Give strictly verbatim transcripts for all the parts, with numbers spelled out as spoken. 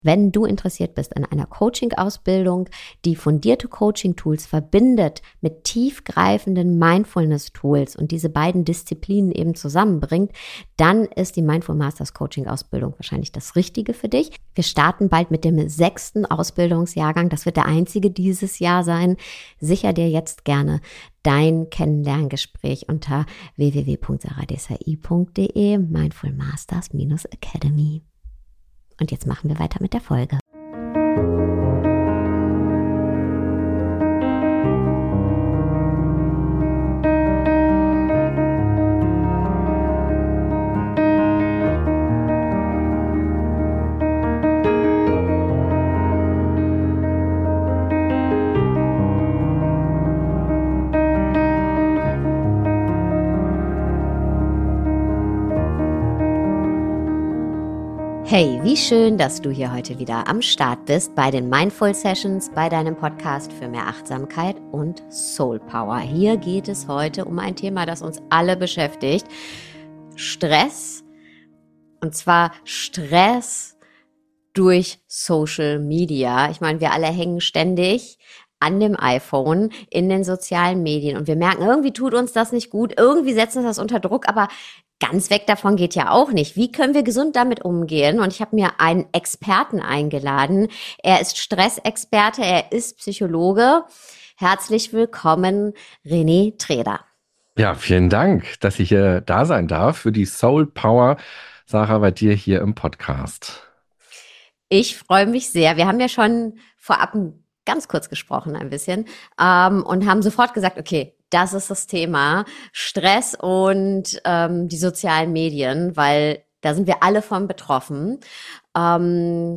Wenn du interessiert bist an einer Coaching-Ausbildung, die fundierte Coaching-Tools verbindet mit tiefgreifenden Mindfulness-Tools und diese beiden Disziplinen eben zusammenbringt, dann ist die Mindful Masters Coaching-Ausbildung wahrscheinlich das Richtige für dich. Wir starten bald mit dem sechsten Ausbildungsjahrgang. Das wird der einzige dieses Jahr sein. Sicher dir jetzt gerne dein Kennenlerngespräch unter w w w punkt sarah desai punkt d e Mindful Masters Academy. Und jetzt machen wir weiter mit der Folge. Hey, wie schön, dass du hier heute wieder am Start bist bei den Mindful Sessions, bei deinem Podcast für mehr Achtsamkeit und Soul Power. Hier geht es heute um ein Thema, das uns alle beschäftigt. Stress, und zwar Stress durch Social Media. Ich meine, wir alle hängen ständig an dem iPhone, in den sozialen Medien und wir merken, irgendwie tut uns das nicht gut, irgendwie setzt uns das unter Druck, aber ganz weg davon geht ja auch nicht. Wie können wir gesund damit umgehen? Und ich habe mir einen Experten eingeladen. Er ist Stressexperte, er ist Psychologe. Herzlich willkommen, René Treder. Ja, vielen Dank, dass ich hier da sein darf für die Soul Power, Sarah, bei dir hier im Podcast. Ich freue mich sehr. Wir haben ja schon vorab ganz kurz gesprochen ein bisschen ähm, und haben sofort gesagt, okay, das ist das Thema, Stress und ähm, die sozialen Medien, weil da sind wir alle von betroffen. Ähm,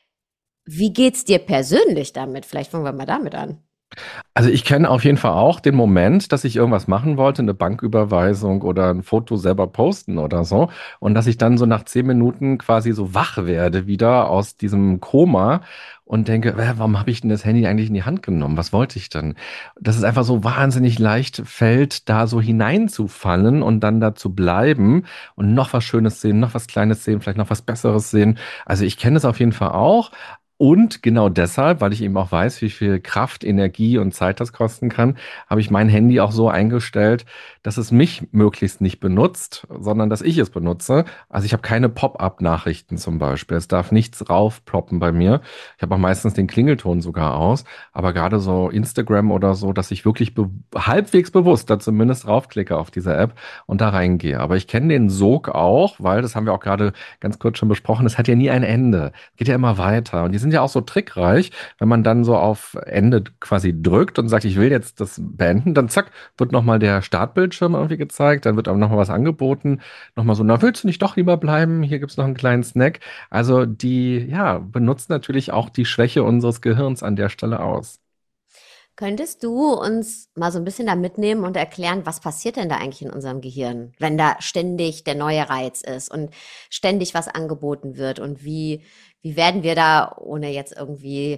wie geht's dir persönlich damit? Vielleicht fangen wir mal damit an. Also ich kenne auf jeden Fall auch den Moment, dass ich irgendwas machen wollte, eine Banküberweisung oder ein Foto selber posten oder so, und dass ich dann so nach zehn Minuten quasi so wach werde wieder aus diesem Koma und denke, äh, warum habe ich denn das Handy eigentlich in die Hand genommen? Was wollte ich denn? Dass es einfach so wahnsinnig leicht fällt, da so hineinzufallen und dann da zu bleiben und noch was Schönes sehen, noch was Kleines sehen, vielleicht noch was Besseres sehen. Also ich kenne es auf jeden Fall auch. Und genau deshalb, weil ich eben auch weiß, wie viel Kraft, Energie und Zeit das kosten kann, habe ich mein Handy auch so eingestellt, dass es mich möglichst nicht benutzt, sondern dass ich es benutze. Also ich habe keine Pop-up-Nachrichten zum Beispiel. Es darf nichts raufploppen bei mir. Ich habe auch meistens den Klingelton sogar aus. Aber gerade so Instagram oder so, dass ich wirklich be- halbwegs bewusst da zumindest raufklicke auf diese App und da reingehe. Aber ich kenne den Sog auch, weil, das haben wir auch gerade ganz kurz schon besprochen, es hat ja nie ein Ende. Geht ja immer weiter. Und die sind ja auch so trickreich, wenn man dann so auf Ende quasi drückt und sagt, ich will jetzt das beenden, dann zack, wird nochmal der Startbildschirm irgendwie gezeigt, dann wird aber nochmal was angeboten, nochmal so, na, willst du nicht doch lieber bleiben? Hier gibt's noch einen kleinen Snack. Also die, ja, benutzen natürlich auch die Schwäche unseres Gehirns an der Stelle aus. Könntest du uns mal so ein bisschen da mitnehmen und erklären, was passiert denn da eigentlich in unserem Gehirn, wenn da ständig der neue Reiz ist und ständig was angeboten wird und wie, wie werden wir da, ohne jetzt irgendwie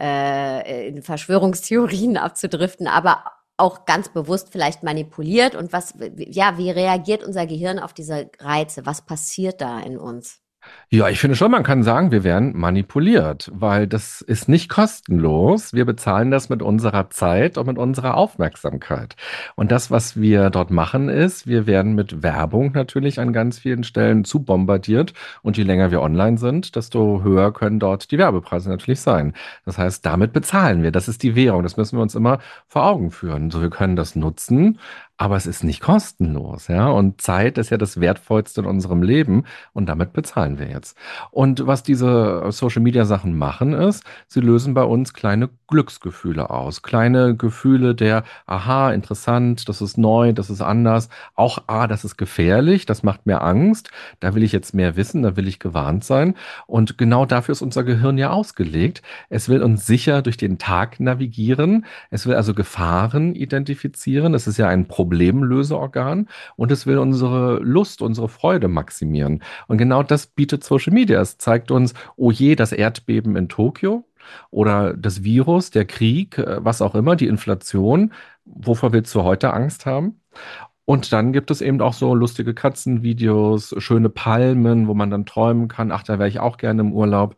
äh, in Verschwörungstheorien abzudriften, aber auch ganz bewusst vielleicht manipuliert und was, ja, wie reagiert unser Gehirn auf diese Reize? Was passiert da in uns? Ja, ich finde schon, man kann sagen, wir werden manipuliert, weil das ist nicht kostenlos. Wir bezahlen das mit unserer Zeit und mit unserer Aufmerksamkeit. Und das, was wir dort machen, ist, wir werden mit Werbung natürlich an ganz vielen Stellen zu bombardiert. Und je länger wir online sind, desto höher können dort die Werbepreise natürlich sein. Das heißt, damit bezahlen wir. Das ist die Währung. Das müssen wir uns immer vor Augen führen. So, wir können das nutzen, aber es ist nicht kostenlos, ja. Und Zeit ist ja das Wertvollste in unserem Leben und damit bezahlen wir jetzt. Und was diese Social Media Sachen machen, ist, sie lösen bei uns kleine Glücksgefühle aus. Kleine Gefühle der, aha, interessant, das ist neu, das ist anders. Auch, ah, das ist gefährlich, das macht mir Angst. Da will ich jetzt mehr wissen, da will ich gewarnt sein. Und genau dafür ist unser Gehirn ja ausgelegt. Es will uns sicher durch den Tag navigieren. Es will also Gefahren identifizieren. Es ist ja ein Problemlöseorgan und es will unsere Lust, unsere Freude maximieren. Und genau das bietet Social Media. Es zeigt uns, oh je, das Erdbeben in Tokio oder das Virus, der Krieg, äh, was auch immer, die Inflation. Wovor willst du heute Angst haben? Und dann gibt es eben auch so lustige Katzenvideos, schöne Palmen, wo man dann träumen kann, ach, da wäre ich auch gerne im Urlaub.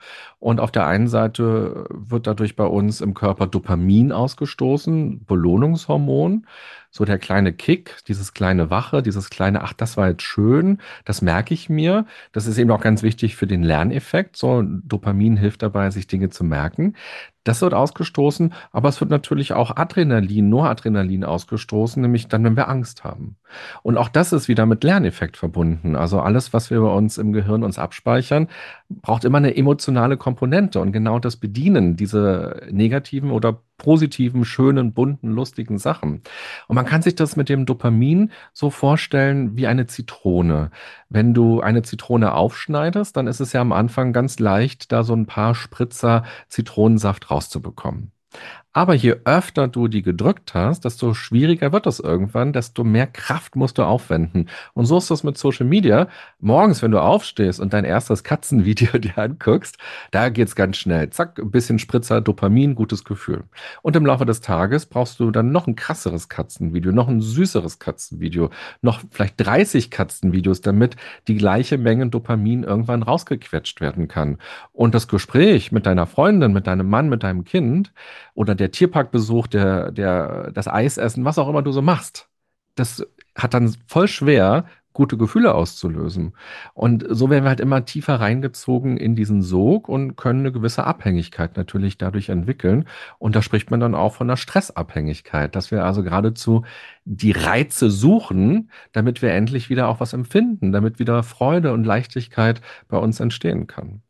Und auf der einen Seite wird dadurch bei uns im Körper Dopamin ausgestoßen, Belohnungshormon, so der kleine Kick, dieses kleine Wache, dieses kleine, ach, das war jetzt schön, das merke ich mir. Das ist eben auch ganz wichtig für den Lerneffekt. So, Dopamin hilft dabei, sich Dinge zu merken. Das wird ausgestoßen, aber es wird natürlich auch Adrenalin, Noradrenalin ausgestoßen, nämlich dann, wenn wir Angst haben. Und auch das ist wieder mit Lerneffekt verbunden. Also alles, was wir bei uns im Gehirn uns abspeichern, braucht immer eine emotionale Komponente. Und genau das Bedienen, diese negativen oder positiven, schönen, bunten, lustigen Sachen. Und man kann sich das mit dem Dopamin so vorstellen wie eine Zitrone. Wenn du eine Zitrone aufschneidest, dann ist es ja am Anfang ganz leicht, da so ein paar Spritzer Zitronensaft rauszubekommen. Aber je öfter du die gedrückt hast, desto schwieriger wird das irgendwann, desto mehr Kraft musst du aufwenden. Und so ist das mit Social Media. Morgens, wenn du aufstehst und dein erstes Katzenvideo dir anguckst, da geht's ganz schnell. Zack, ein bisschen Spritzer Dopamin, gutes Gefühl. Und im Laufe des Tages brauchst du dann noch ein krasseres Katzenvideo, noch ein süßeres Katzenvideo, noch vielleicht dreißig Katzenvideos, damit die gleiche Menge Dopamin irgendwann rausgequetscht werden kann. Und das Gespräch mit deiner Freundin, mit deinem Mann, mit deinem Kind oder der Tierparkbesuch, der, der, das Eisessen, was auch immer du so machst, das hat dann voll schwer, gute Gefühle auszulösen. Und so werden wir halt immer tiefer reingezogen in diesen Sog und können eine gewisse Abhängigkeit natürlich dadurch entwickeln. Und da spricht man dann auch von einer Stressabhängigkeit, dass wir also geradezu die Reize suchen, damit wir endlich wieder auch was empfinden, damit wieder Freude und Leichtigkeit bei uns entstehen kann.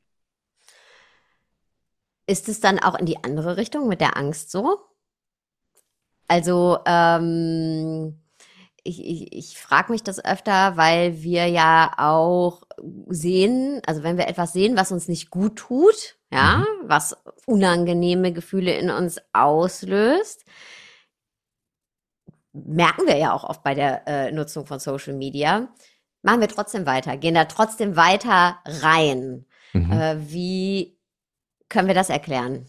Ist es dann auch in die andere Richtung mit der Angst so? Also, ähm, ich, ich, ich frage mich das öfter, weil wir ja auch sehen, also wenn wir etwas sehen, was uns nicht gut tut, ja, Mhm. was unangenehme Gefühle in uns auslöst, merken wir ja auch oft bei der äh, Nutzung von Social Media, machen wir trotzdem weiter, gehen da trotzdem weiter rein. Mhm. Äh, wie können wir das erklären?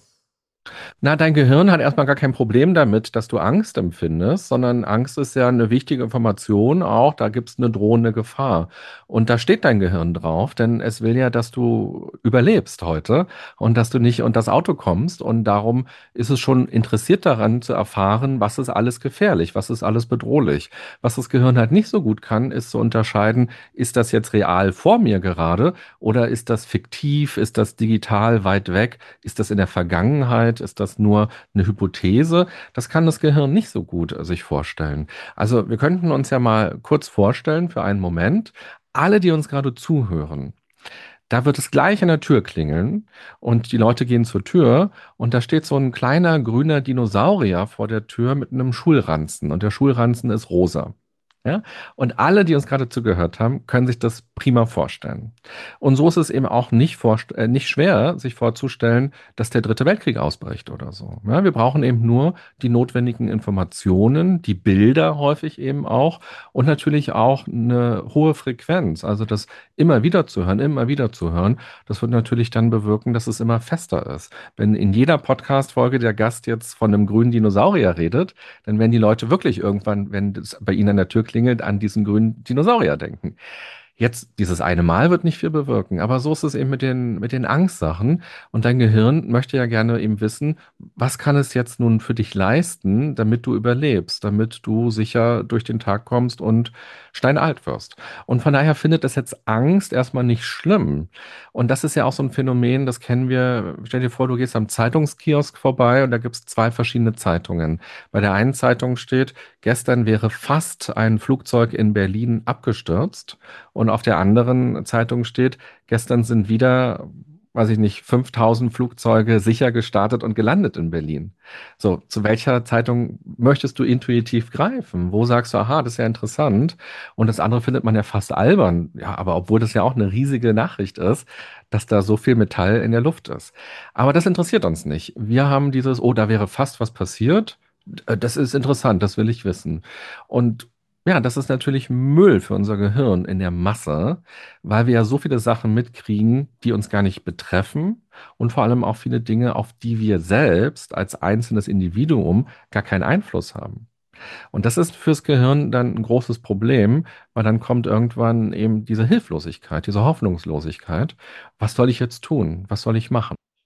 Na, dein Gehirn hat erstmal gar kein Problem damit, dass du Angst empfindest, sondern Angst ist ja eine wichtige Information auch, da gibt es eine drohende Gefahr. Und da steht dein Gehirn drauf, denn es will ja, dass du überlebst heute und dass du nicht unter das Auto kommst. Und darum ist es schon interessiert daran zu erfahren, was ist alles gefährlich, was ist alles bedrohlich. Was das Gehirn halt nicht so gut kann, ist zu unterscheiden, ist das jetzt real vor mir gerade oder ist das fiktiv, ist das digital weit weg? Ist das in der Vergangenheit? Ist das nur eine Hypothese? Das kann das Gehirn nicht so gut äh, sich vorstellen. Also wir könnten uns ja mal kurz vorstellen für einen Moment, alle, die uns gerade zuhören, da wird es gleich an der Tür klingeln und die Leute gehen zur Tür und da steht so ein kleiner grüner Dinosaurier vor der Tür mit einem Schulranzen und der Schulranzen ist rosa. Ja? Und alle, die uns gerade zugehört haben, können sich das prima vorstellen. Und so ist es eben auch nicht, vorst- äh, nicht schwer, sich vorzustellen, dass der Dritte Weltkrieg ausbricht oder so. Ja? Wir brauchen eben nur die notwendigen Informationen, die Bilder häufig eben auch und natürlich auch eine hohe Frequenz. Also das immer wieder zu hören, immer wieder zu hören, das wird natürlich dann bewirken, dass es immer fester ist. Wenn in jeder Podcast-Folge der Gast jetzt von einem grünen Dinosaurier redet, dann werden die Leute wirklich irgendwann, wenn es bei ihnen an der Tür klingelt, an diesen grünen Dinosaurier denken. Jetzt, dieses eine Mal wird nicht viel bewirken, aber so ist es eben mit den, mit den Angstsachen. Und dein Gehirn möchte ja gerne eben wissen, was kann es jetzt nun für dich leisten, damit du überlebst, damit du sicher durch den Tag kommst und steinalt wirst. Und von daher findet es jetzt Angst erstmal nicht schlimm. Und das ist ja auch so ein Phänomen, das kennen wir. Stell dir vor, du gehst am Zeitungskiosk vorbei und da gibt es zwei verschiedene Zeitungen. Bei der einen Zeitung steht, gestern wäre fast ein Flugzeug in Berlin abgestürzt. Und auf der anderen Zeitung steht, gestern sind wieder, weiß ich nicht, fünftausend Flugzeuge sicher gestartet und gelandet in Berlin. So, zu welcher Zeitung möchtest du intuitiv greifen? Wo sagst du, aha, das ist ja interessant. Und das andere findet man ja fast albern. Ja, aber obwohl das ja auch eine riesige Nachricht ist, dass da so viel Metall in der Luft ist. Aber das interessiert uns nicht. Wir haben dieses, oh, da wäre fast was passiert. Äh, Das ist interessant, das will ich wissen. Und ja, das ist natürlich Müll für unser Gehirn in der Masse, weil wir ja so viele Sachen mitkriegen, die uns gar nicht betreffen und vor allem auch viele Dinge, auf die wir selbst als einzelnes Individuum gar keinen Einfluss haben. Und das ist fürs Gehirn dann ein großes Problem, weil dann kommt irgendwann eben diese Hilflosigkeit, diese Hoffnungslosigkeit. Was soll ich jetzt tun? Was soll ich machen?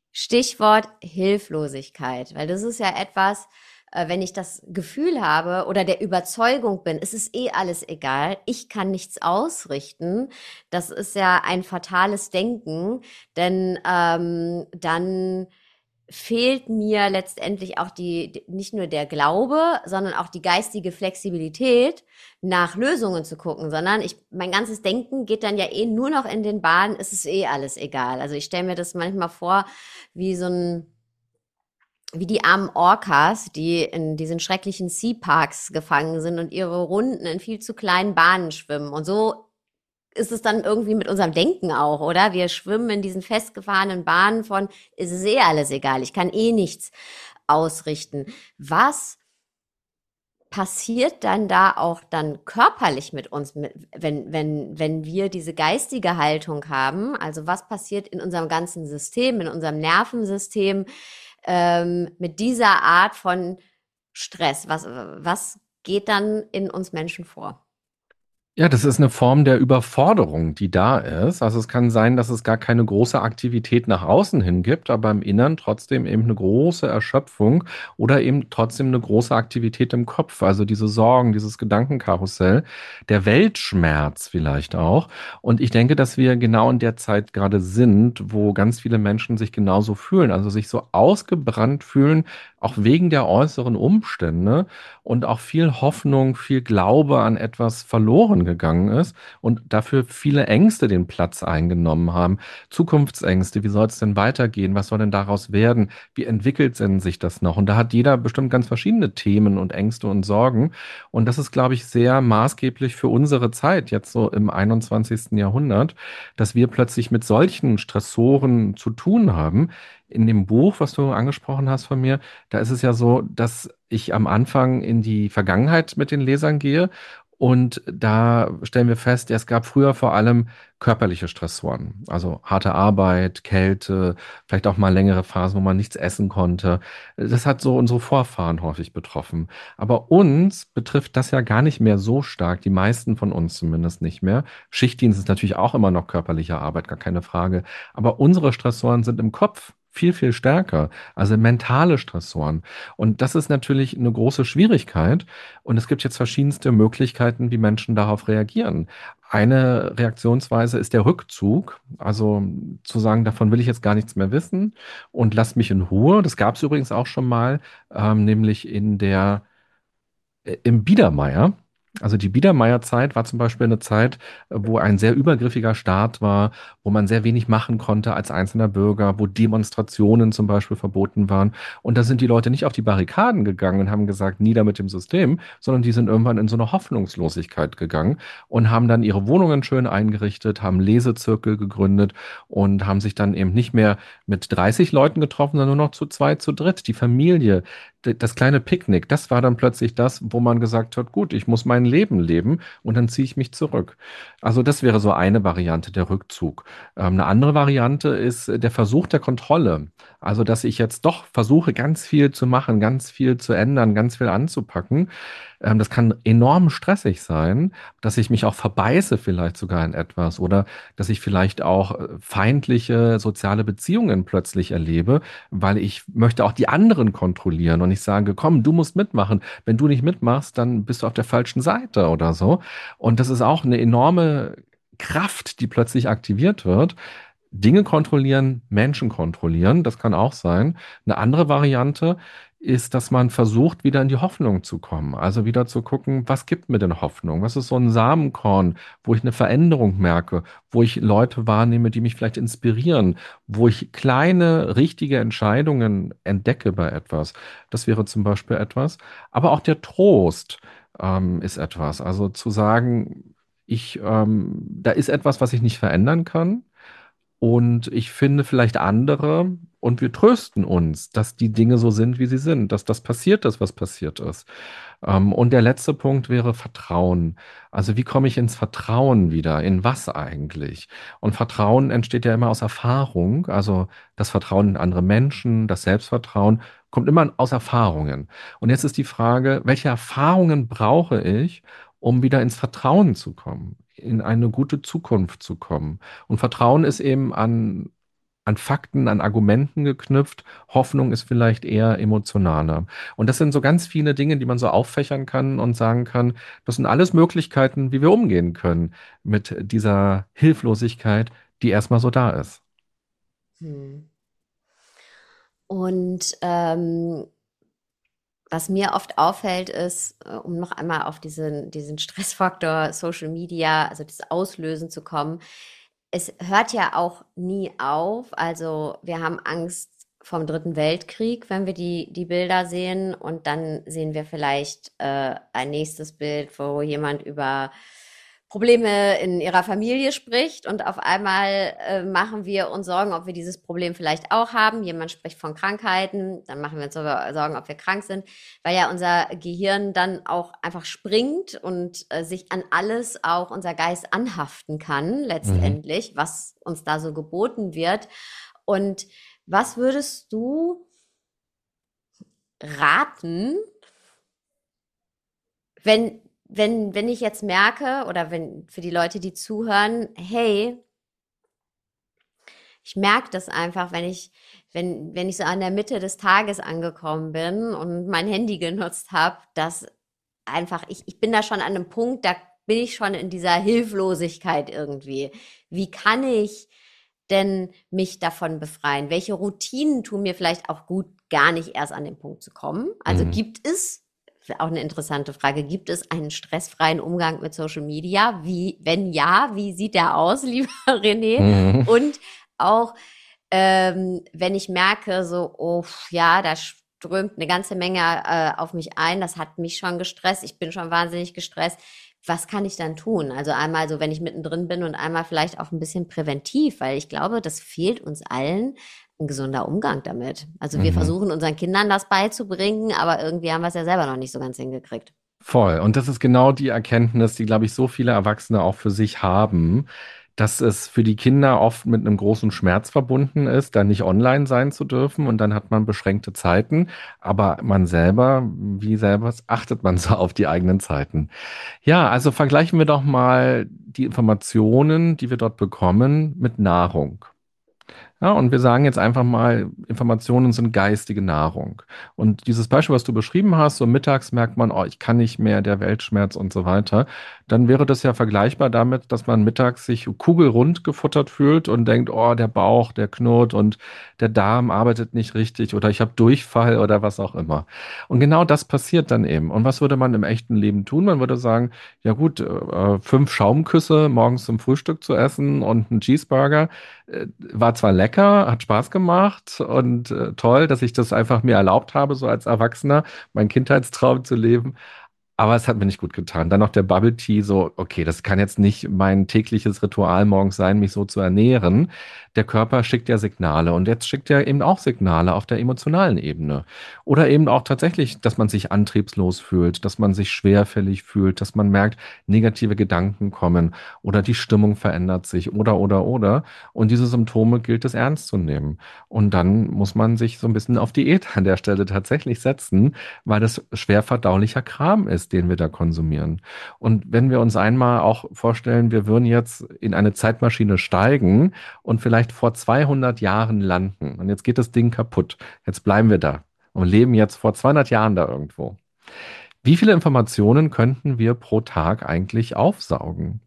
Stichwort Hilflosigkeit, weil das ist ja etwas, äh, wenn ich das Gefühl habe oder der Überzeugung bin, es ist eh alles egal, ich kann nichts ausrichten, das ist ja ein fatales Denken, denn ähm, dann fehlt mir letztendlich auch die, die- nicht nur der Glaube, sondern auch die geistige Flexibilität, nach Lösungen zu gucken, sondern ich, mein ganzes Denken geht dann ja eh nur noch in den Bahnen, es ist eh alles egal. Also ich stelle mir das manchmal vor, wie so ein, wie die armen Orcas, die in diesen schrecklichen Sea Parks gefangen sind und ihre Runden in viel zu kleinen Bahnen schwimmen. Und so ist es dann irgendwie mit unserem Denken auch, oder? Wir schwimmen in diesen festgefahrenen Bahnen von, es ist eh alles egal, ich kann eh nichts ausrichten. Was passiert dann da auch dann körperlich mit uns, mit, wenn, wenn, wenn wir diese geistige Haltung haben? Also was passiert in unserem ganzen System, in unserem Nervensystem ähm, mit dieser Art von Stress? Was, was geht dann in uns Menschen vor? Ja, das ist eine Form der Überforderung, die da ist. Also es kann sein, dass es gar keine große Aktivität nach außen hin gibt, aber im Innern trotzdem eben eine große Erschöpfung oder eben trotzdem eine große Aktivität im Kopf. Also diese Sorgen, dieses Gedankenkarussell, der Weltschmerz vielleicht auch. Und ich denke, dass wir genau in der Zeit gerade sind, wo ganz viele Menschen sich genauso fühlen, also sich so ausgebrannt fühlen, auch wegen der äußeren Umstände und auch viel Hoffnung, viel Glaube an etwas verloren gegangen ist und dafür viele Ängste den Platz eingenommen haben. Zukunftsängste, wie soll es denn weitergehen? Was soll denn daraus werden? Wie entwickelt denn sich das noch? Und da hat jeder bestimmt ganz verschiedene Themen und Ängste und Sorgen. Und das ist, glaube ich, sehr maßgeblich für unsere Zeit, jetzt so im einundzwanzigsten. Jahrhundert, dass wir plötzlich mit solchen Stressoren zu tun haben. In dem Buch, was du angesprochen hast von mir, da ist es ja so, dass ich am Anfang in die Vergangenheit mit den Lesern gehe und da stellen wir fest, ja, es gab früher vor allem körperliche Stressoren, also harte Arbeit, Kälte, vielleicht auch mal längere Phasen, wo man nichts essen konnte. Das hat so unsere Vorfahren häufig betroffen. Aber uns betrifft das ja gar nicht mehr so stark, die meisten von uns zumindest nicht mehr. Schichtdienst ist natürlich auch immer noch körperliche Arbeit, gar keine Frage. Aber unsere Stressoren sind im Kopf viel, viel stärker, also mentale Stressoren. Und das ist natürlich eine große Schwierigkeit. Und es gibt jetzt verschiedenste Möglichkeiten, wie Menschen darauf reagieren. Eine Reaktionsweise ist der Rückzug, also zu sagen, davon will ich jetzt gar nichts mehr wissen und lass mich in Ruhe. Das gab es übrigens auch schon mal, ähm, nämlich in der äh, im Biedermeier. Also die Biedermeierzeit war zum Beispiel eine Zeit, äh, wo ein sehr übergriffiger Staat war, wo man sehr wenig machen konnte als einzelner Bürger, wo Demonstrationen zum Beispiel verboten waren. Und da sind die Leute nicht auf die Barrikaden gegangen und haben gesagt, nieder mit dem System, sondern die sind irgendwann in so eine Hoffnungslosigkeit gegangen und haben dann ihre Wohnungen schön eingerichtet, haben Lesezirkel gegründet und haben sich dann eben nicht mehr mit dreißig Leuten getroffen, sondern nur noch zu zweit, zu dritt. Die Familie, d- das kleine Picknick, das war dann plötzlich das, wo man gesagt hat, gut, ich muss mein Leben leben und dann ziehe ich mich zurück. Also das wäre so eine Variante, der Rückzug. Ähm, eine andere Variante ist äh, der Versuch der Kontrolle. Also, dass ich jetzt doch versuche, ganz viel zu machen, ganz viel zu ändern, ganz viel anzupacken. Ähm, das kann enorm stressig sein, dass ich mich auch verbeiße vielleicht sogar in etwas oder dass ich vielleicht auch äh, feindliche soziale Beziehungen plötzlich erlebe, weil ich möchte auch die anderen kontrollieren und ich sage, komm, du musst mitmachen. Wenn du nicht mitmachst, dann bist du auf der falschen Seite oder so. Und das ist auch eine enorme Kraft, die plötzlich aktiviert wird. Dinge kontrollieren, Menschen kontrollieren, das kann auch sein. Eine andere Variante ist, dass man versucht, wieder in die Hoffnung zu kommen. Also wieder zu gucken, was gibt mir denn Hoffnung? Was ist so ein Samenkorn, wo ich eine Veränderung merke, wo ich Leute wahrnehme, die mich vielleicht inspirieren, wo ich kleine, richtige Entscheidungen entdecke bei etwas. Das wäre zum Beispiel etwas. Aber auch der Trost ähm, ist etwas. Also zu sagen, ich, ähm, da ist etwas, was ich nicht verändern kann. Und ich finde vielleicht andere und wir trösten uns, dass die Dinge so sind, wie sie sind, dass das passiert ist, was passiert ist. Ähm, und der letzte Punkt wäre Vertrauen. Also wie komme ich ins Vertrauen wieder? In was eigentlich? Und Vertrauen entsteht ja immer aus Erfahrung. Also das Vertrauen in andere Menschen, das Selbstvertrauen kommt immer aus Erfahrungen. Und jetzt ist die Frage, welche Erfahrungen brauche ich, um wieder ins Vertrauen zu kommen, in eine gute Zukunft zu kommen? Und Vertrauen ist eben an an Fakten, an Argumenten geknüpft. Hoffnung ist vielleicht eher emotionaler. Und das sind so ganz viele Dinge, die man so auffächern kann und sagen kann, das sind alles Möglichkeiten, wie wir umgehen können mit dieser Hilflosigkeit, die erstmal so da ist. Hm. Und ähm, was mir oft auffällt, ist, äh, um noch einmal auf diesen, diesen Stressfaktor Social Media, also das Auslösen zu kommen, es hört ja auch nie auf. Also wir haben Angst vom Dritten Weltkrieg, wenn wir die, die Bilder sehen. Und dann sehen wir vielleicht äh, ein nächstes Bild, wo jemand über Probleme in ihrer Familie spricht. Und auf einmal äh, machen wir uns Sorgen, ob wir dieses Problem vielleicht auch haben. Jemand spricht von Krankheiten, dann machen wir uns Sorgen, ob wir krank sind, weil ja unser Gehirn dann auch einfach springt und äh, sich an alles auch unser Geist anhaften kann, Mhm. letztendlich, was uns da so geboten wird. Und was würdest du raten, wenn, wenn, wenn ich jetzt merke oder wenn für die Leute, die zuhören, hey, ich merke das einfach, wenn ich, wenn, wenn ich so an der Mitte des Tages angekommen bin und mein Handy genutzt habe, dass einfach, ich, ich bin da schon an einem Punkt, da bin ich schon in dieser Hilflosigkeit irgendwie. Wie kann ich denn mich davon befreien? Welche Routinen tun mir vielleicht auch gut, gar nicht erst an den Punkt zu kommen? Also Mhm. gibt es, auch eine interessante Frage, gibt es einen stressfreien Umgang mit Social Media? Wie, wenn ja, wie sieht der aus, lieber René? Mhm. Und auch, ähm, wenn ich merke, so, oh, ja, da strömt eine ganze Menge äh, auf mich ein, das hat mich schon gestresst, ich bin schon wahnsinnig gestresst. Was kann ich dann tun? Also einmal so, wenn ich mittendrin bin und einmal vielleicht auch ein bisschen präventiv, weil ich glaube, das fehlt uns allen ein gesunder Umgang damit. Also wir Mhm. versuchen unseren Kindern das beizubringen, aber irgendwie haben wir es ja selber noch nicht so ganz hingekriegt. Voll. Und das ist genau die Erkenntnis, die, glaube ich, so viele Erwachsene auch für sich haben, dass es für die Kinder oft mit einem großen Schmerz verbunden ist, da nicht online sein zu dürfen. Und dann hat man beschränkte Zeiten. Aber man selber, wie selber achtet man so auf die eigenen Zeiten? Ja, also vergleichen wir doch mal die Informationen, die wir dort bekommen, mit Nahrung. Ja, und wir sagen jetzt einfach mal, Informationen sind geistige Nahrung. Und dieses Beispiel, was du beschrieben hast, so mittags merkt man, oh, ich kann nicht mehr, der Weltschmerz und so weiter, dann wäre das ja vergleichbar damit, dass man mittags sich kugelrund gefuttert fühlt und denkt, oh, der Bauch, der knurrt und der Darm arbeitet nicht richtig oder ich habe Durchfall oder was auch immer. Und genau das passiert dann eben. Und was würde man im echten Leben tun? Man würde sagen, ja gut, äh, fünf Schaumküsse morgens zum Frühstück zu essen und einen Cheeseburger äh, war zwar lecker, hat Spaß gemacht und äh, toll, dass ich das einfach mir erlaubt habe, so als Erwachsener, meinen Kindheitstraum zu leben. Aber es hat mir nicht gut getan. Dann noch der Bubble Tea, so, okay, das kann jetzt nicht mein tägliches Ritual morgens sein, mich so zu ernähren. Der Körper schickt ja Signale und jetzt schickt er eben auch Signale auf der emotionalen Ebene. Oder eben auch tatsächlich, dass man sich antriebslos fühlt, dass man sich schwerfällig fühlt, dass man merkt, negative Gedanken kommen oder die Stimmung verändert sich oder, oder, oder. Und diese Symptome gilt es ernst zu nehmen. Und dann muss man sich so ein bisschen auf Diät an der Stelle tatsächlich setzen, weil das schwer verdaulicher Kram ist, den wir da konsumieren. Und wenn wir uns einmal auch vorstellen, wir würden jetzt in eine Zeitmaschine steigen und vielleicht vor zweihundert Jahren landen und jetzt geht das Ding kaputt. Jetzt bleiben wir da und leben jetzt vor zweihundert Jahren da irgendwo. Wie viele Informationen könnten wir pro Tag eigentlich aufsaugen?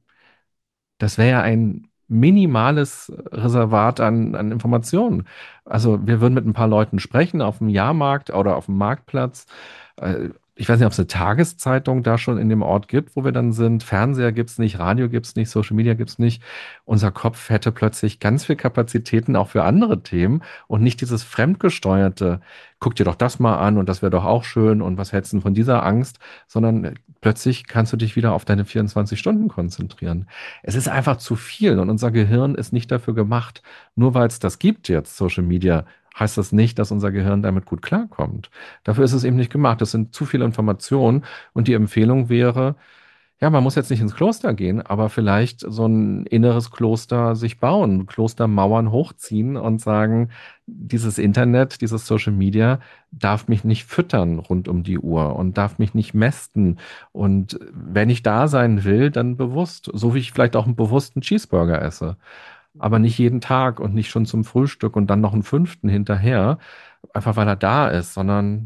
Das wäre ja ein minimales Reservat an, an Informationen. Also wir würden mit ein paar Leuten sprechen auf dem Jahrmarkt oder auf dem Marktplatz. Äh, Ich weiß nicht, ob es eine Tageszeitung da schon in dem Ort gibt, wo wir dann sind. Fernseher gibt es nicht, Radio gibt es nicht, Social Media gibt es nicht. Unser Kopf hätte plötzlich ganz viel Kapazitäten auch für andere Themen und nicht dieses fremdgesteuerte, guck dir doch das mal an und das wäre doch auch schön und was hältst du denn von dieser Angst, sondern plötzlich kannst du dich wieder auf deine vierundzwanzig Stunden konzentrieren. Es ist einfach zu viel und unser Gehirn ist nicht dafür gemacht. Nur weil es das gibt jetzt, Social Media, heißt das nicht, dass unser Gehirn damit gut klarkommt. Dafür ist es eben nicht gemacht. Das sind zu viele Informationen und die Empfehlung wäre, ja, man muss jetzt nicht ins Kloster gehen, aber vielleicht so ein inneres Kloster sich bauen, Klostermauern hochziehen und sagen, dieses Internet, dieses Social Media darf mich nicht füttern rund um die Uhr und darf mich nicht mästen. Und wenn ich da sein will, dann bewusst, so wie ich vielleicht auch einen bewussten Cheeseburger esse. aber nicht jeden Tag und nicht schon zum Frühstück und dann noch einen fünften hinterher, einfach weil er da ist, sondern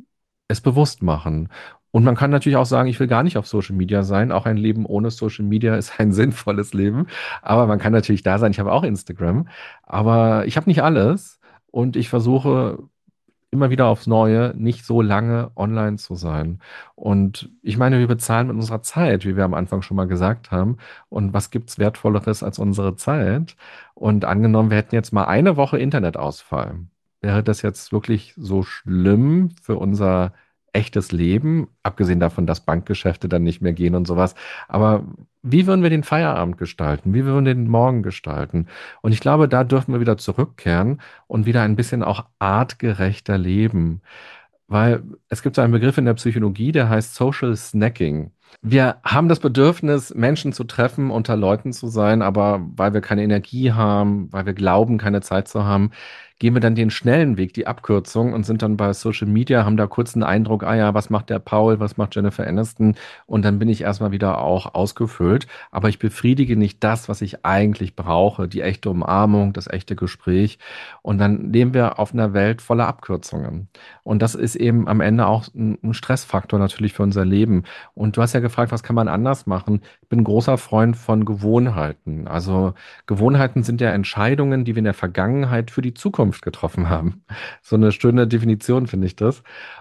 es bewusst machen. Und man kann natürlich auch sagen, ich will gar nicht auf Social Media sein. Auch ein Leben ohne Social Media ist ein sinnvolles Leben. Aber man kann natürlich da sein. Ich habe auch Instagram, aber ich habe nicht alles. Und ich versuche immer wieder aufs Neue, nicht so lange online zu sein. Und ich meine, wir bezahlen mit unserer Zeit, wie wir am Anfang schon mal gesagt haben. Und was gibt's Wertvolleres als unsere Zeit? Und angenommen, wir hätten jetzt mal eine Woche Internetausfall. Wäre das jetzt wirklich so schlimm für unser echtes Leben? Abgesehen davon, dass Bankgeschäfte dann nicht mehr gehen und sowas. Aber wie würden wir den Feierabend gestalten? Wie würden wir den Morgen gestalten? Und ich glaube, da dürfen wir wieder zurückkehren und wieder ein bisschen auch artgerechter leben. Weil es gibt so einen Begriff in der Psychologie, der heißt Social Snacking. Wir haben das Bedürfnis, Menschen zu treffen, unter Leuten zu sein, aber weil wir keine Energie haben, weil wir glauben, keine Zeit zu haben, gehen wir dann den schnellen Weg, die Abkürzung und sind dann bei Social Media, haben da kurz einen Eindruck, ah ja, was macht der Paul, was macht Jennifer Aniston? Und dann bin ich erstmal wieder auch ausgefüllt. Aber ich befriedige nicht das, was ich eigentlich brauche, die echte Umarmung, das echte Gespräch. Und dann leben wir auf einer Welt voller Abkürzungen. Und das ist eben am Ende auch ein ein Stressfaktor natürlich für unser Leben. Und du hast ja gefragt, was kann man anders machen? Ich bin ein großer Freund von Gewohnheiten. Also Gewohnheiten sind ja Entscheidungen, die wir in der Vergangenheit für die Zukunft getroffen haben. So eine schöne Definition finde ich das.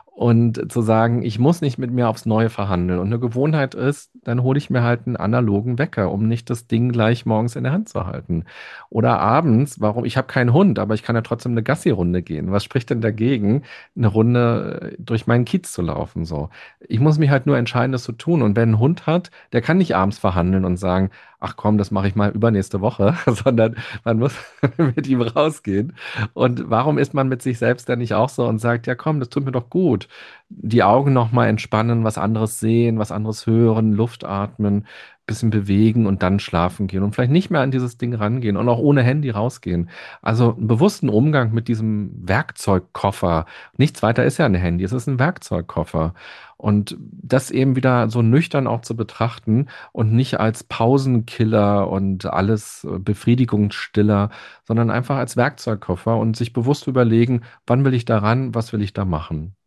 Und zu sagen, ich muss nicht mit mir aufs Neue verhandeln. Und eine Gewohnheit ist, dann hole ich mir halt einen analogen Wecker, um nicht das Ding gleich morgens in der Hand zu halten. Oder abends, warum? Ich habe keinen Hund, aber ich kann ja trotzdem eine Gassi-Runde gehen. Was spricht denn dagegen, eine Runde äh, durch meinen Kiez zu laufen? So. Ich muss mich halt nur entscheiden, das zu tun. Und wer einen Hund hat, der kann nicht abends verhandeln und sagen, ach komm, das mache ich mal übernächste Woche, sondern man muss mit ihm rausgehen. Und warum ist man mit sich selbst dann nicht auch so und sagt, ja komm, das tut mir doch gut. Die Augen nochmal entspannen, was anderes sehen, was anderes hören, Luft atmen, bisschen bewegen und dann schlafen gehen und vielleicht nicht mehr an dieses Ding rangehen und auch ohne Handy rausgehen. Also einen bewussten Umgang mit diesem Werkzeugkoffer. Nichts weiter ist ja ein Handy, es ist ein Werkzeugkoffer. Und das eben wieder so nüchtern auch zu betrachten und nicht als Pausenkiller und alles äh, Befriedigungsstiller, sondern einfach als Werkzeugkoffer und sich bewusst überlegen, wann will ich da ran, was will ich da machen.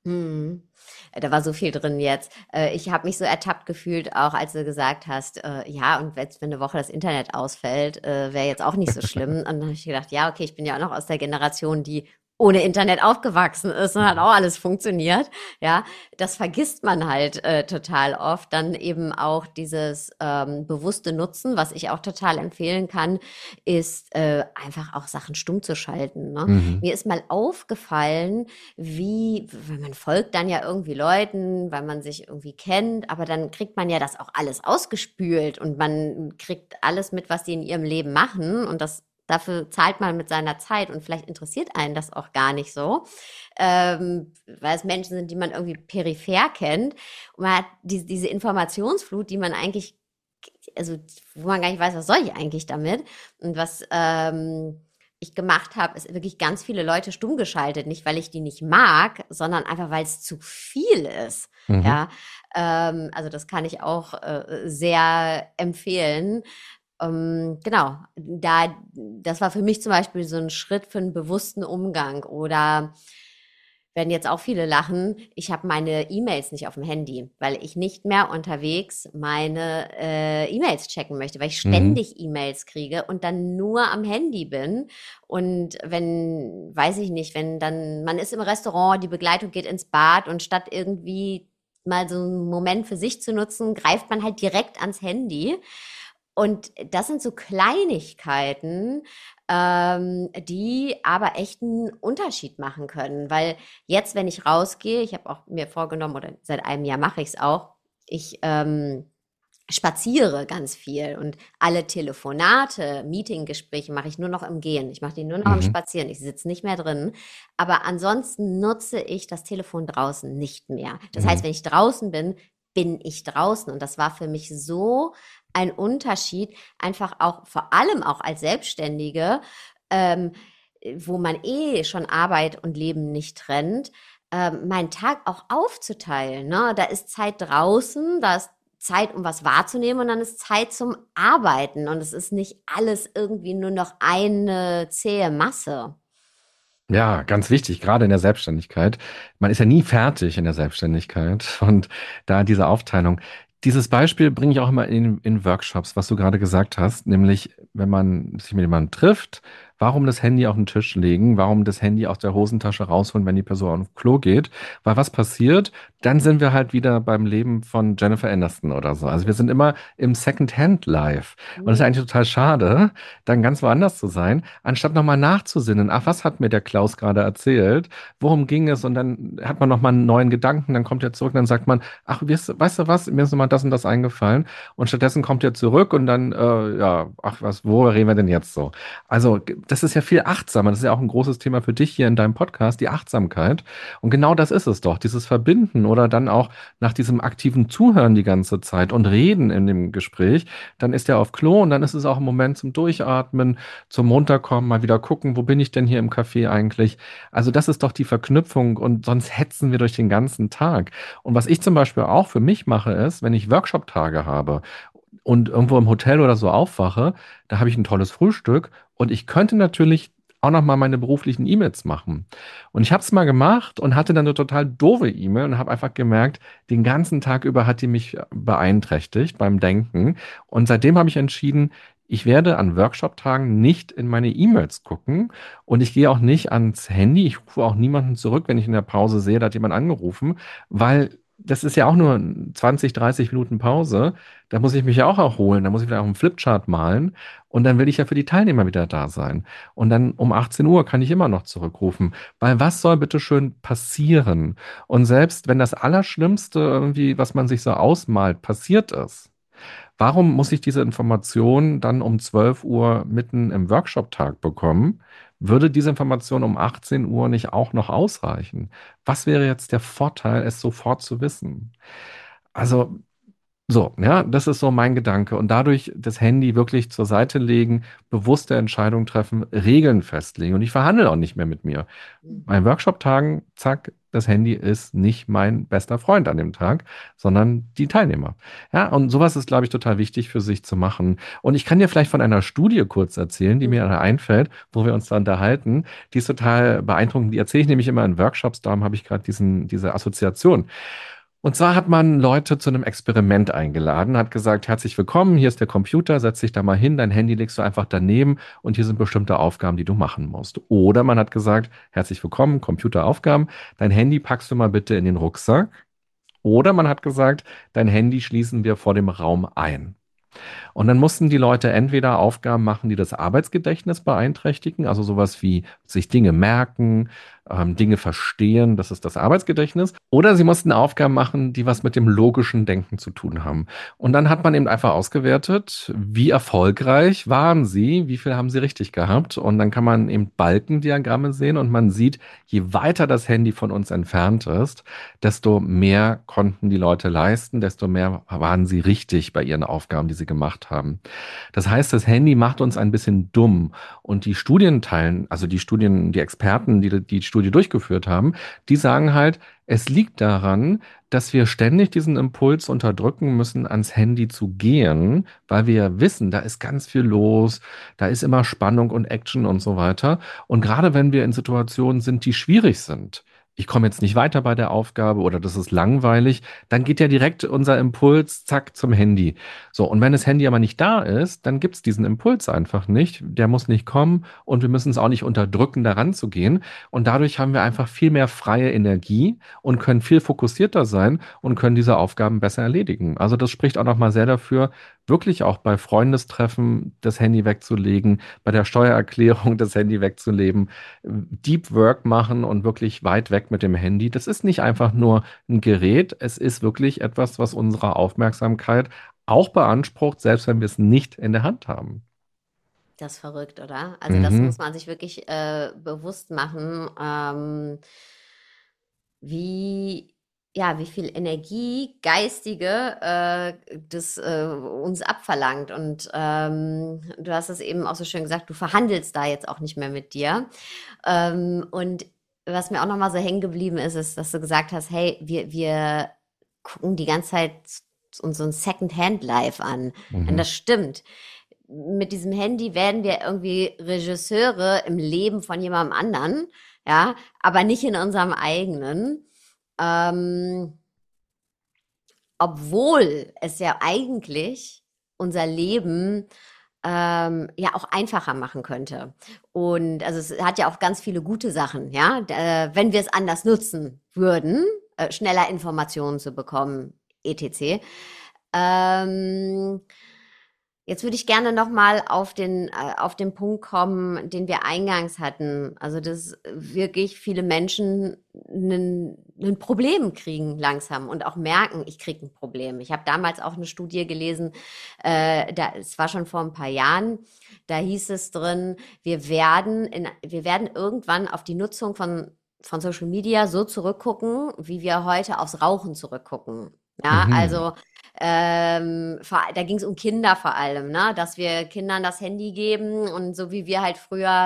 Hm. Da war so viel drin jetzt. Äh, Ich habe mich so ertappt gefühlt, auch als du gesagt hast, äh, ja, und wenn wenn eine Woche das Internet ausfällt, äh, wäre jetzt auch nicht so schlimm. Und dann habe ich gedacht, ja, okay, ich bin ja auch noch aus der Generation, die ohne Internet aufgewachsen ist und hat Mhm. auch alles funktioniert. Ja, das vergisst man halt äh, total oft. Dann eben auch dieses ähm, bewusste Nutzen, was ich auch total empfehlen kann, ist äh, einfach auch Sachen stumm zu schalten. Ne? Mhm. Mir ist mal aufgefallen, wie, weil man folgt dann ja irgendwie Leuten, weil man sich irgendwie kennt, aber dann kriegt man ja das auch alles ausgespült und man kriegt alles mit, was die in ihrem Leben machen und das dafür zahlt man mit seiner Zeit und vielleicht interessiert einen das auch gar nicht so, ähm, weil es Menschen sind, die man irgendwie peripher kennt und man hat diese, diese Informationsflut, die man eigentlich, also wo man gar nicht weiß, was soll ich eigentlich damit und was ähm, ich gemacht habe, ist wirklich ganz viele Leute stumm geschaltet. Nicht, weil ich die nicht mag, sondern einfach, weil es zu viel ist. Mhm. Ja, ähm, also das kann ich auch äh, sehr empfehlen. Ähm, genau, da, das war für mich zum Beispiel so ein Schritt für einen bewussten Umgang. Oder werden jetzt auch viele lachen, ich habe meine E-Mails nicht auf dem Handy, weil ich nicht mehr unterwegs meine äh, E-Mails checken möchte, weil ich Mhm. ständig E-Mails kriege und dann nur am Handy bin. Und wenn, weiß ich nicht, wenn dann, man ist im Restaurant, die Begleitung geht ins Bad und statt irgendwie mal so einen Moment für sich zu nutzen, greift man halt direkt ans Handy. Und das sind so Kleinigkeiten, ähm, die aber echt einen Unterschied machen können. Weil jetzt, wenn ich rausgehe, ich habe auch mir vorgenommen, oder seit einem Jahr mache ich es auch, ich ähm, spaziere ganz viel und alle Telefonate, Meetinggespräche mache ich nur noch im Gehen. Ich mache die nur noch im Mhm. Spazieren. Ich sitze nicht mehr drin. Aber ansonsten nutze ich das Telefon draußen nicht mehr. Das heißt, Mhm. wenn ich draußen bin, bin ich draußen. Und das war für mich so ein Unterschied, einfach auch vor allem auch als Selbstständige, ähm, wo man eh schon Arbeit und Leben nicht trennt, ähm, meinen Tag auch aufzuteilen. Ne? Da ist Zeit draußen, da ist Zeit, um was wahrzunehmen und dann ist Zeit zum Arbeiten und es ist nicht alles irgendwie nur noch eine zähe Masse. Ja, ganz wichtig, gerade in der Selbstständigkeit. Man ist ja nie fertig in der Selbstständigkeit und da diese Aufteilung. Dieses Beispiel bringe ich auch immer in, in Workshops, was du gerade gesagt hast, nämlich wenn man sich mit jemandem trifft, warum das Handy auf den Tisch legen, warum das Handy aus der Hosentasche rausholen, wenn die Person aufs Klo geht, weil was passiert? Dann sind wir halt wieder beim Leben von Jennifer Aniston oder so. Also wir sind immer im Second-Hand-Life und das ist eigentlich total schade, dann ganz woanders zu sein, anstatt nochmal nachzusinnen. Ach, was hat mir der Klaus gerade erzählt? Worum ging es? Und dann hat man nochmal einen neuen Gedanken, dann kommt er zurück, dann sagt man, ach, weißt, weißt du was, mir ist nochmal das und das eingefallen. Und stattdessen kommt er zurück und dann, äh, ja, ach was, worüber reden wir denn jetzt so? Also, das ist ja viel achtsamer. Das ist ja auch ein großes Thema für dich hier in deinem Podcast, die Achtsamkeit. Und genau das ist es doch, dieses Verbinden oder dann auch nach diesem aktiven Zuhören die ganze Zeit und Reden in dem Gespräch. Dann ist er auf Klo und dann ist es auch ein Moment zum Durchatmen, zum Runterkommen, mal wieder gucken, wo bin ich denn hier im Café eigentlich? Also das ist doch die Verknüpfung und sonst hetzen wir durch den ganzen Tag. Und was ich zum Beispiel auch für mich mache, ist, wenn ich Workshop-Tage habe und irgendwo im Hotel oder so aufwache, da habe ich ein tolles Frühstück und ich könnte natürlich auch noch mal meine beruflichen E-Mails machen. Und ich habe es mal gemacht und hatte dann eine total doofe E-Mail und habe einfach gemerkt, den ganzen Tag über hat die mich beeinträchtigt beim Denken. Und seitdem habe ich entschieden, ich werde an Workshop-Tagen nicht in meine E-Mails gucken und ich gehe auch nicht ans Handy. Ich rufe auch niemanden zurück, wenn ich in der Pause sehe, da hat jemand angerufen, weil das ist ja auch nur zwanzig, dreißig Minuten Pause. Da muss ich mich ja auch erholen. Da muss ich vielleicht auch einen Flipchart malen. Und dann will ich ja für die Teilnehmer wieder da sein. Und dann um achtzehn Uhr kann ich immer noch zurückrufen. Weil was soll bitte schön passieren? Und selbst wenn das Allerschlimmste irgendwie, was man sich so ausmalt, passiert ist, warum muss ich diese Information dann um zwölf Uhr mitten im Workshop-Tag bekommen? Würde diese Information um achtzehn Uhr nicht auch noch ausreichen? Was wäre jetzt der Vorteil, es sofort zu wissen? Also so, ja, das ist so mein Gedanke. Und dadurch das Handy wirklich zur Seite legen, bewusste Entscheidungen treffen, Regeln festlegen. Und ich verhandle auch nicht mehr mit mir. Bei Workshop-Tagen, zack, das Handy ist nicht mein bester Freund an dem Tag, sondern die Teilnehmer. Ja, und sowas ist, glaube ich, total wichtig für sich zu machen. Und ich kann dir vielleicht von einer Studie kurz erzählen, die mir da einfällt, wo wir uns da unterhalten. Die ist total beeindruckend. Die erzähle ich nämlich immer in Workshops, darum habe ich gerade diesen, diese Assoziation. Und zwar hat man Leute zu einem Experiment eingeladen, hat gesagt, herzlich willkommen, hier ist der Computer, setz dich da mal hin, dein Handy legst du einfach daneben und hier sind bestimmte Aufgaben, die du machen musst. Oder man hat gesagt, herzlich willkommen, Computeraufgaben, dein Handy packst du mal bitte in den Rucksack. Oder man hat gesagt, dein Handy schließen wir vor dem Raum ein. Und dann mussten die Leute entweder Aufgaben machen, die das Arbeitsgedächtnis beeinträchtigen, also sowas wie sich Dinge merken, ähm, Dinge verstehen, das ist das Arbeitsgedächtnis, oder sie mussten Aufgaben machen, die was mit dem logischen Denken zu tun haben. Und dann hat man eben einfach ausgewertet, wie erfolgreich waren sie, wie viel haben sie richtig gehabt. Und dann kann man eben Balkendiagramme sehen und man sieht, je weiter das Handy von uns entfernt ist, desto mehr konnten die Leute leisten, desto mehr waren sie richtig bei ihren Aufgaben, die sie gemacht haben. Das heißt, das Handy macht uns ein bisschen dumm. Und die Studienteilen, also die Studien, die Experten, die die Studie durchgeführt haben, die sagen halt, es liegt daran, dass wir ständig diesen Impuls unterdrücken müssen, ans Handy zu gehen, weil wir ja wissen, da ist ganz viel los, da ist immer Spannung und Action und so weiter. Und gerade wenn wir in Situationen sind, die schwierig sind, ich komme jetzt nicht weiter bei der Aufgabe oder das ist langweilig, dann geht ja direkt unser Impuls, zack, zum Handy. So, und wenn das Handy aber nicht da ist, dann gibt es diesen Impuls einfach nicht. Der muss nicht kommen und wir müssen es auch nicht unterdrücken, daran zu gehen. Und dadurch haben wir einfach viel mehr freie Energie und können viel fokussierter sein und können diese Aufgaben besser erledigen. Also das spricht auch nochmal sehr dafür, wirklich auch bei Freundestreffen das Handy wegzulegen, bei der Steuererklärung das Handy wegzulegen, Deep Work machen und wirklich weit weg mit dem Handy. Das ist nicht einfach nur ein Gerät, es ist wirklich etwas, was unsere Aufmerksamkeit auch beansprucht, selbst wenn wir es nicht in der Hand haben. Das ist verrückt, oder? Also das Mhm. muss man sich wirklich äh, bewusst machen, ähm, wie, ja, wie viel Energie geistige äh, das äh, uns abverlangt. Und ähm, du hast es eben auch so schön gesagt, du verhandelst da jetzt auch nicht mehr mit dir. Ähm, und was mir auch nochmal so hängen geblieben ist, ist, dass du gesagt hast, hey, wir, wir gucken die ganze Zeit uns so ein Second-Hand-Life an. Und Mhm. das stimmt. Mit diesem Handy werden wir irgendwie Regisseure im Leben von jemandem anderen, ja, aber nicht in unserem eigenen. Ähm, obwohl es ja eigentlich unser Leben ähm, ja auch einfacher machen könnte. Und also es hat ja auch ganz viele gute Sachen, ja, äh, wenn wir es anders nutzen würden, äh, schneller Informationen zu bekommen, et cetera. Ähm, Jetzt würde ich gerne noch mal auf den äh, auf den Punkt kommen, den wir eingangs hatten. Also dass wirklich viele Menschen ein, ein Problem kriegen langsam und auch merken, ich kriege ein Problem. Ich habe damals auch eine Studie gelesen, äh, da, es war schon vor ein paar Jahren, da hieß es drin, wir werden in, wir werden irgendwann auf die Nutzung von von Social Media so zurückgucken, wie wir heute aufs Rauchen zurückgucken. Ja, Mhm. also ähm, vor, da ging es um Kinder vor allem, ne? Dass wir Kindern das Handy geben und so wie wir halt früher,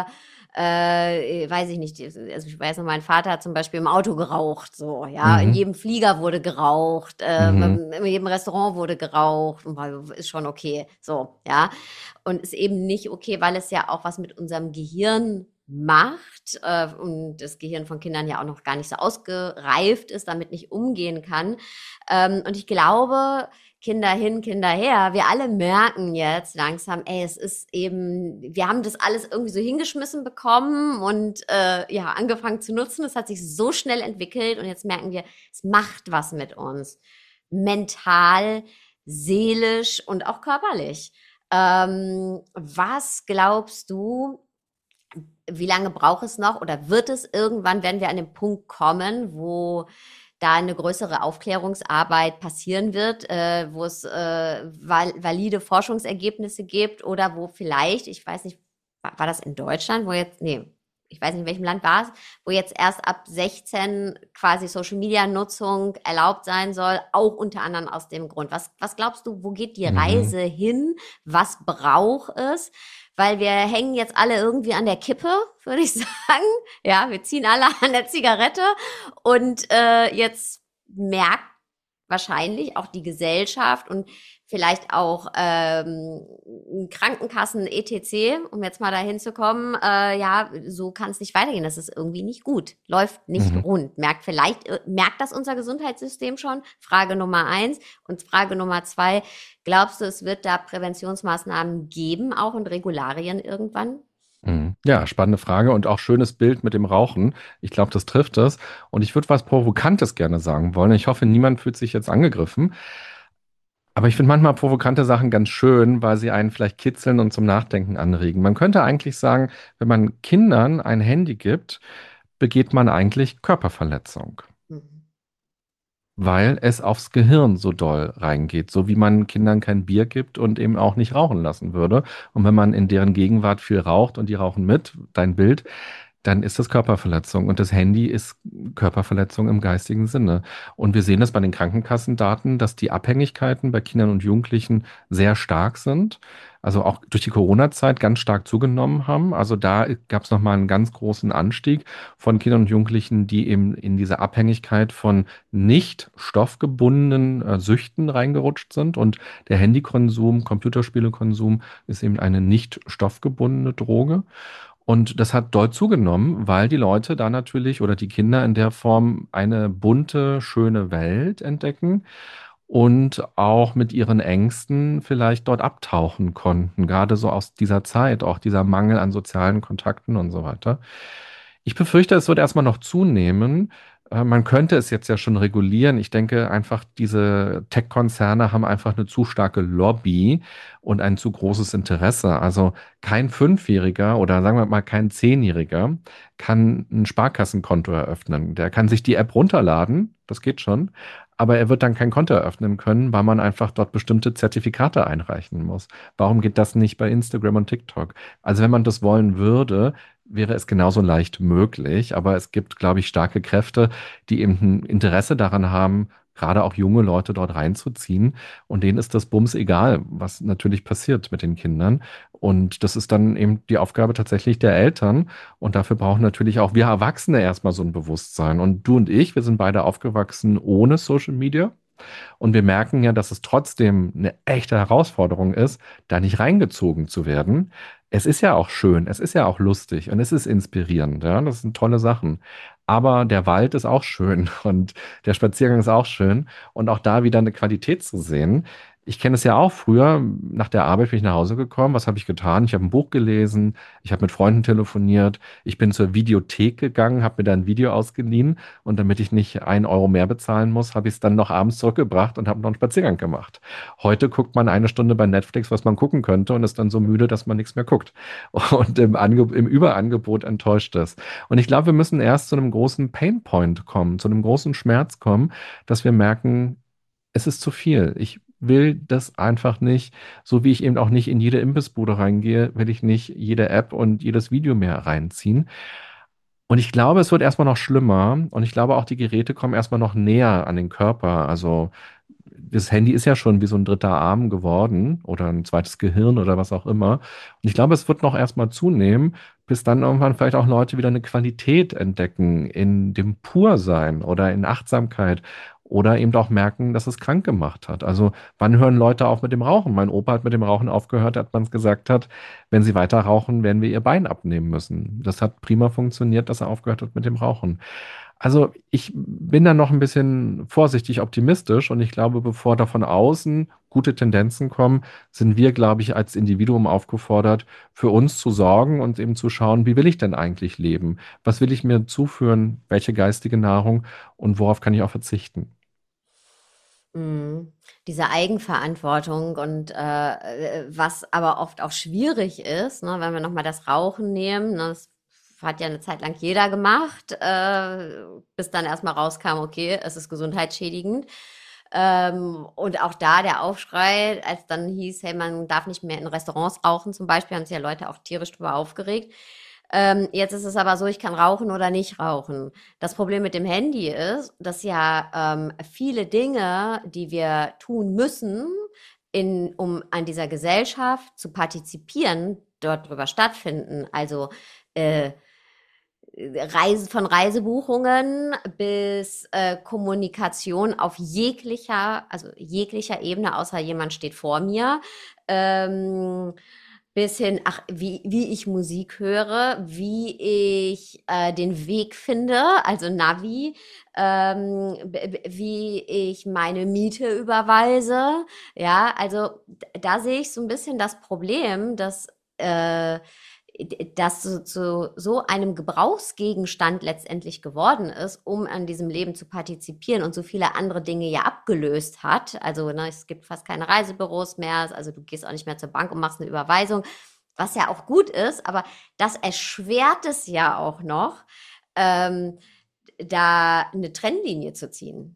äh, weiß ich nicht, also ich weiß noch, mein Vater hat zum Beispiel im Auto geraucht, so, ja, in Mhm. jedem Flieger wurde geraucht, äh, Mhm. in jedem Restaurant wurde geraucht, und war- ist schon okay, so, ja. Und ist eben nicht okay, weil es ja auch was mit unserem Gehirn macht äh, und das Gehirn von Kindern ja auch noch gar nicht so ausgereift ist, damit nicht umgehen kann. Ähm, und ich glaube, Kinder hin, Kinder her, wir alle merken jetzt langsam, ey, es ist eben, wir haben das alles irgendwie so hingeschmissen bekommen und äh, ja, angefangen zu nutzen. Es hat sich so schnell entwickelt und jetzt merken wir, es macht was mit uns. Mental, seelisch und auch körperlich. Ähm, was glaubst du, wie lange braucht es noch oder wird es irgendwann, werden wir an den Punkt kommen, wo da eine größere Aufklärungsarbeit passieren wird, äh, wo es äh, val valide Forschungsergebnisse gibt oder wo vielleicht, ich weiß nicht, war, war das in Deutschland, wo jetzt, nee, ich weiß nicht, in welchem Land war es, wo jetzt erst ab sechzehn quasi Social Media Nutzung erlaubt sein soll, auch unter anderem aus dem Grund. Was, was glaubst du, wo geht die Mhm. Reise hin? Was braucht es? Weil wir hängen jetzt alle irgendwie an der Kippe, würde ich sagen. Ja, wir ziehen alle an der Zigarette und äh, jetzt merkt wahrscheinlich auch die Gesellschaft und vielleicht auch ähm, Krankenkassen et cetera, um jetzt mal dahin zu kommen, äh, ja, so kann es nicht weitergehen. Das ist irgendwie nicht gut, läuft nicht Mhm. rund. Merkt vielleicht, äh, merkt das unser Gesundheitssystem schon? Frage Nummer eins. Und Frage Nummer zwei, glaubst du, es wird da Präventionsmaßnahmen geben, auch und Regularien irgendwann? Mhm. Ja, spannende Frage und auch schönes Bild mit dem Rauchen. Ich glaube, das trifft es. Und ich würde was Provokantes gerne sagen wollen. Ich hoffe, niemand fühlt sich jetzt angegriffen. Aber ich finde manchmal provokante Sachen ganz schön, weil sie einen vielleicht kitzeln und zum Nachdenken anregen. Man könnte eigentlich sagen, wenn man Kindern ein Handy gibt, begeht man eigentlich Körperverletzung, Mhm. weil es aufs Gehirn so doll reingeht, so wie man Kindern kein Bier gibt und eben auch nicht rauchen lassen würde. Und wenn man in deren Gegenwart viel raucht und die rauchen mit, dein Bild, dann ist das Körperverletzung. Und das Handy ist Körperverletzung im geistigen Sinne. Und wir sehen das bei den Krankenkassendaten, dass die Abhängigkeiten bei Kindern und Jugendlichen sehr stark sind. Also auch durch die Corona-Zeit ganz stark zugenommen haben. Also da gab es nochmal einen ganz großen Anstieg von Kindern und Jugendlichen, die eben in diese Abhängigkeit von nicht stoffgebundenen äh, Süchten reingerutscht sind. Und der Handykonsum, Computerspielekonsum ist eben eine nicht stoffgebundene Droge. Und das hat dort zugenommen, weil die Leute da natürlich oder die Kinder in der Form eine bunte, schöne Welt entdecken und auch mit ihren Ängsten vielleicht dort abtauchen konnten, gerade so aus dieser Zeit, auch dieser Mangel an sozialen Kontakten und so weiter. Ich befürchte, es wird erstmal noch zunehmen. Äh, Man könnte es jetzt ja schon regulieren. Ich denke einfach, diese Tech-Konzerne haben einfach eine zu starke Lobby und ein zu großes Interesse. Also kein Fünfjähriger oder sagen wir mal kein Zehnjähriger kann ein Sparkassenkonto eröffnen. Der kann sich die App runterladen, das geht schon, aber er wird dann kein Konto eröffnen können, weil man einfach dort bestimmte Zertifikate einreichen muss. Warum geht das nicht bei Instagram und TikTok? Also wenn man das wollen würde, wäre es genauso leicht möglich, aber es gibt, glaube ich, starke Kräfte, die eben ein Interesse daran haben, gerade auch junge Leute dort reinzuziehen. Und denen ist das Bums egal, was natürlich passiert mit den Kindern. Und das ist dann eben die Aufgabe tatsächlich der Eltern. Und dafür brauchen natürlich auch wir Erwachsene erstmal so ein Bewusstsein. Und du und ich, wir sind beide aufgewachsen ohne Social Media. Und wir merken ja, dass es trotzdem eine echte Herausforderung ist, da nicht reingezogen zu werden. Es ist ja auch schön, es ist ja auch lustig und es ist inspirierend, ja, das sind tolle Sachen. Aber der Wald ist auch schön und der Spaziergang ist auch schön und auch da wieder eine Qualität zu sehen. Ich kenne es ja auch früher, nach der Arbeit bin ich nach Hause gekommen. Was habe ich getan? Ich habe ein Buch gelesen, ich habe mit Freunden telefoniert, ich bin zur Videothek gegangen, habe mir da ein Video ausgeliehen und damit ich nicht einen Euro mehr bezahlen muss, habe ich es dann noch abends zurückgebracht und habe noch einen Spaziergang gemacht. Heute guckt man eine Stunde bei Netflix, was man gucken könnte und ist dann so müde, dass man nichts mehr guckt und im, Ange im Überangebot enttäuscht ist. Und ich glaube, wir müssen erst zu einem großen Painpoint kommen, zu einem großen Schmerz kommen, dass wir merken, es ist zu viel. Ich will das einfach nicht, so wie ich eben auch nicht in jede Imbissbude reingehe, will ich nicht jede App und jedes Video mehr reinziehen. Und ich glaube, es wird erstmal noch schlimmer und ich glaube auch, die Geräte kommen erstmal noch näher an den Körper. Also das Handy ist ja schon wie so ein dritter Arm geworden oder ein zweites Gehirn oder was auch immer. Und ich glaube, es wird noch erstmal zunehmen, bis dann irgendwann vielleicht auch Leute wieder eine Qualität entdecken in dem Pursein oder in Achtsamkeit oder eben auch merken, dass es krank gemacht hat. Also wann hören Leute auf mit dem Rauchen? Mein Opa hat mit dem Rauchen aufgehört, als man es gesagt hat, wenn sie weiter rauchen, werden wir ihr Bein abnehmen müssen. Das hat prima funktioniert, dass er aufgehört hat mit dem Rauchen. Also ich bin da noch ein bisschen vorsichtig optimistisch und ich glaube, bevor da von außen gute Tendenzen kommen, sind wir, glaube ich, als Individuum aufgefordert, für uns zu sorgen und eben zu schauen, wie will ich denn eigentlich leben? Was will ich mir zuführen? Welche geistige Nahrung und worauf kann ich auch verzichten? Mhm. Diese Eigenverantwortung und äh, äh, was aber oft auch schwierig ist, ne, wenn wir nochmal das Rauchen nehmen, ne, das hat ja eine Zeit lang jeder gemacht, äh, bis dann erstmal rauskam, okay, es ist gesundheitsschädigend. Ähm, und auch da der Aufschrei, als dann hieß, hey, man darf nicht mehr in Restaurants rauchen zum Beispiel, haben sich ja Leute auch tierisch drüber aufgeregt. Ähm, jetzt ist es aber so, ich kann rauchen oder nicht rauchen. Das Problem mit dem Handy ist, dass ja ähm, viele Dinge, die wir tun müssen, in, um an dieser Gesellschaft zu partizipieren, dort drüber stattfinden. Also äh, Reise, von Reisebuchungen bis äh, Kommunikation auf jeglicher, also jeglicher Ebene, außer jemand steht vor mir. Ähm, bis hin, ach, wie, wie ich Musik höre, wie ich äh, den Weg finde, also Navi, ähm, wie ich meine Miete überweise. Ja, also da sehe ich so ein bisschen das Problem, dass äh, das zu, zu so einem Gebrauchsgegenstand letztendlich geworden ist, um an diesem Leben zu partizipieren und so viele andere Dinge ja abgelöst hat. Also ne, es gibt fast keine Reisebüros mehr, also du gehst auch nicht mehr zur Bank und machst eine Überweisung, was ja auch gut ist, aber das erschwert es ja auch noch, ähm, da eine Trennlinie zu ziehen.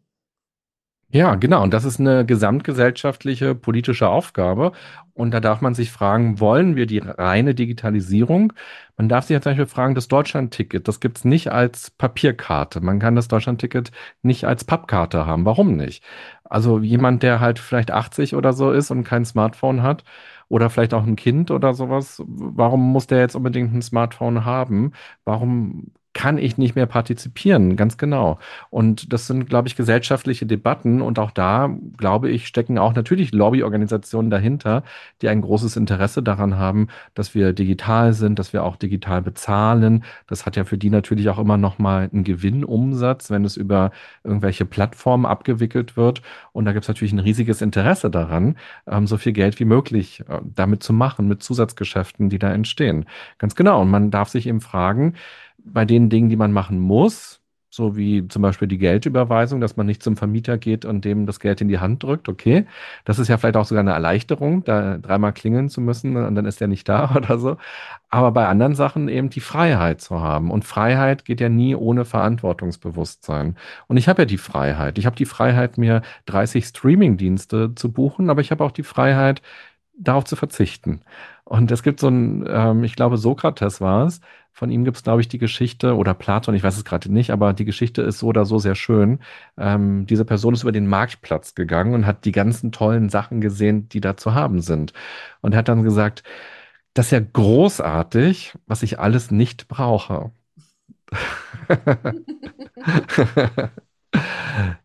Ja, genau. Und das ist eine gesamtgesellschaftliche politische Aufgabe. Und da darf man sich fragen, wollen wir die reine Digitalisierung? Man darf sich ja zum Beispiel fragen, das Deutschlandticket, das gibt's nicht als Papierkarte. Man kann das Deutschlandticket nicht als Pappkarte haben. Warum nicht? Also jemand, der halt vielleicht achtzig oder so ist und kein Smartphone hat oder vielleicht auch ein Kind oder sowas, warum muss der jetzt unbedingt ein Smartphone haben? Warum kann ich nicht mehr partizipieren? Ganz genau. Und das sind, glaube ich, gesellschaftliche Debatten. Und auch da, glaube ich, stecken auch natürlich Lobbyorganisationen dahinter, die ein großes Interesse daran haben, dass wir digital sind, dass wir auch digital bezahlen. Das hat ja für die natürlich auch immer noch mal einen Gewinnumsatz, wenn es über irgendwelche Plattformen abgewickelt wird. Und da gibt es natürlich ein riesiges Interesse daran, ähm, so viel Geld wie möglich äh, damit zu machen, mit Zusatzgeschäften, die da entstehen. Ganz genau. Und man darf sich eben fragen, bei den Dingen, die man machen muss, so wie zum Beispiel die Geldüberweisung, dass man nicht zum Vermieter geht und dem das Geld in die Hand drückt, okay. Das ist ja vielleicht auch sogar eine Erleichterung, da dreimal klingeln zu müssen und dann ist er nicht da oder so. Aber bei anderen Sachen eben die Freiheit zu haben. Und Freiheit geht ja nie ohne Verantwortungsbewusstsein. Und ich habe ja die Freiheit. Ich habe die Freiheit, mir dreißig Streaming-Dienste zu buchen, aber ich habe auch die Freiheit, darauf zu verzichten. Und es gibt so ein, ähm, ich glaube, Sokrates war es. Von ihm gibt es, glaube ich, die Geschichte, oder Platon, ich weiß es gerade nicht, aber die Geschichte ist so oder so sehr schön. Ähm, diese Person ist über den Marktplatz gegangen und hat die ganzen tollen Sachen gesehen, die da zu haben sind. Und er hat dann gesagt, das ist ja großartig, was ich alles nicht brauche.